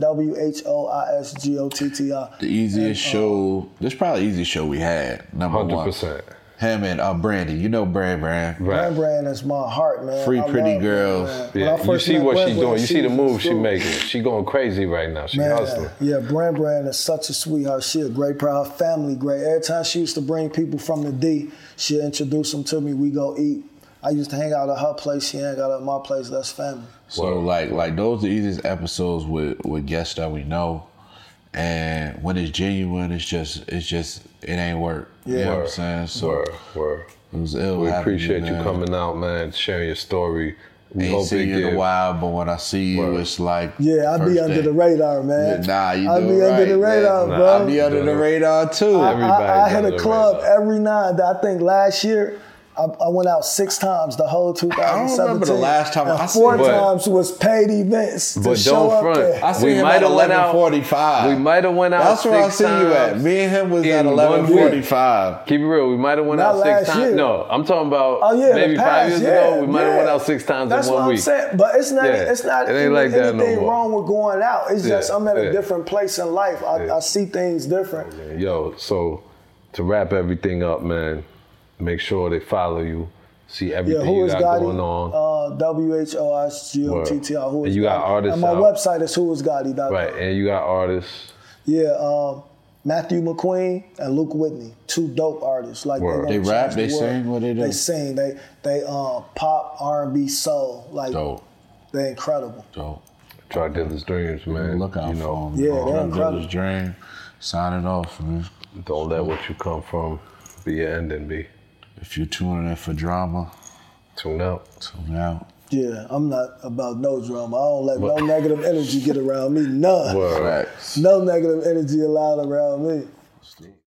WHOISGOTTI. The easiest show. This is probably the easiest show we had. Number 100%. one. Him and Brandy. You know Brand. Right. Brand is my heart, man. Free I pretty love girls. Brand. Yeah. You see what she's doing. You see the moves she making. She going crazy right now. She hustling. Yeah, Brand is such a sweetheart. She a great, proud family, great. Every time she used to bring people from the D, she'd introduce them to me. We go eat. I used to hang out at her place. She hang out at my place. That's family. So like those are the easiest episodes with guests that we know. And when it's genuine, it's just it ain't work. Yeah. You know what I'm saying? So Word. It was ill. We appreciate you coming out, man, sharing your story. We Ain't hope seen you in a while, but when I see you, it's like I be under the radar, man. Nah, you I do be right, under the radar, man. bro. I be under the radar too. I hit a club every night. I think last year I went out 6 times the whole 2017. I don't remember the last time I seen 4 times was paid events to show up there. I seen him at 11:45. We might have went out. That's where I see you at. Me and him was at 11:45. Keep it real. We might have went out 6 times. Year. No, I'm talking about maybe past, 5 years ago. We might have went out 6 times That's in 1 week. That's what I'm saying. But it's not. It's not it ain't like that no anything more. wrong with going out. It's just I'm at a different place in life. I see things different. Yo, so to wrap everything up, man, make sure they follow you. See everything you got going on. WHOISGOTTI. Who Is And you got artists and my out. website is whoisgotti.com. Right, and you got artists. Yeah, Matthew McQueen and Luke Whitney, 2 dope artists. Like they rap, they sing, what they do? They sing. They pop, R&B, soul. Like Dope. They're incredible. Dope. Drug Dealers Dreams, man. Look out for them. Yeah, they're Drug incredible. Dealers Dream. Signing off, man. Don't let what you come from be your ending, be. If you're tuning in for drama, tune out. Tune out. Yeah, I'm not about no drama. I don't let no negative energy get around me. None. Word. No negative energy allowed around me.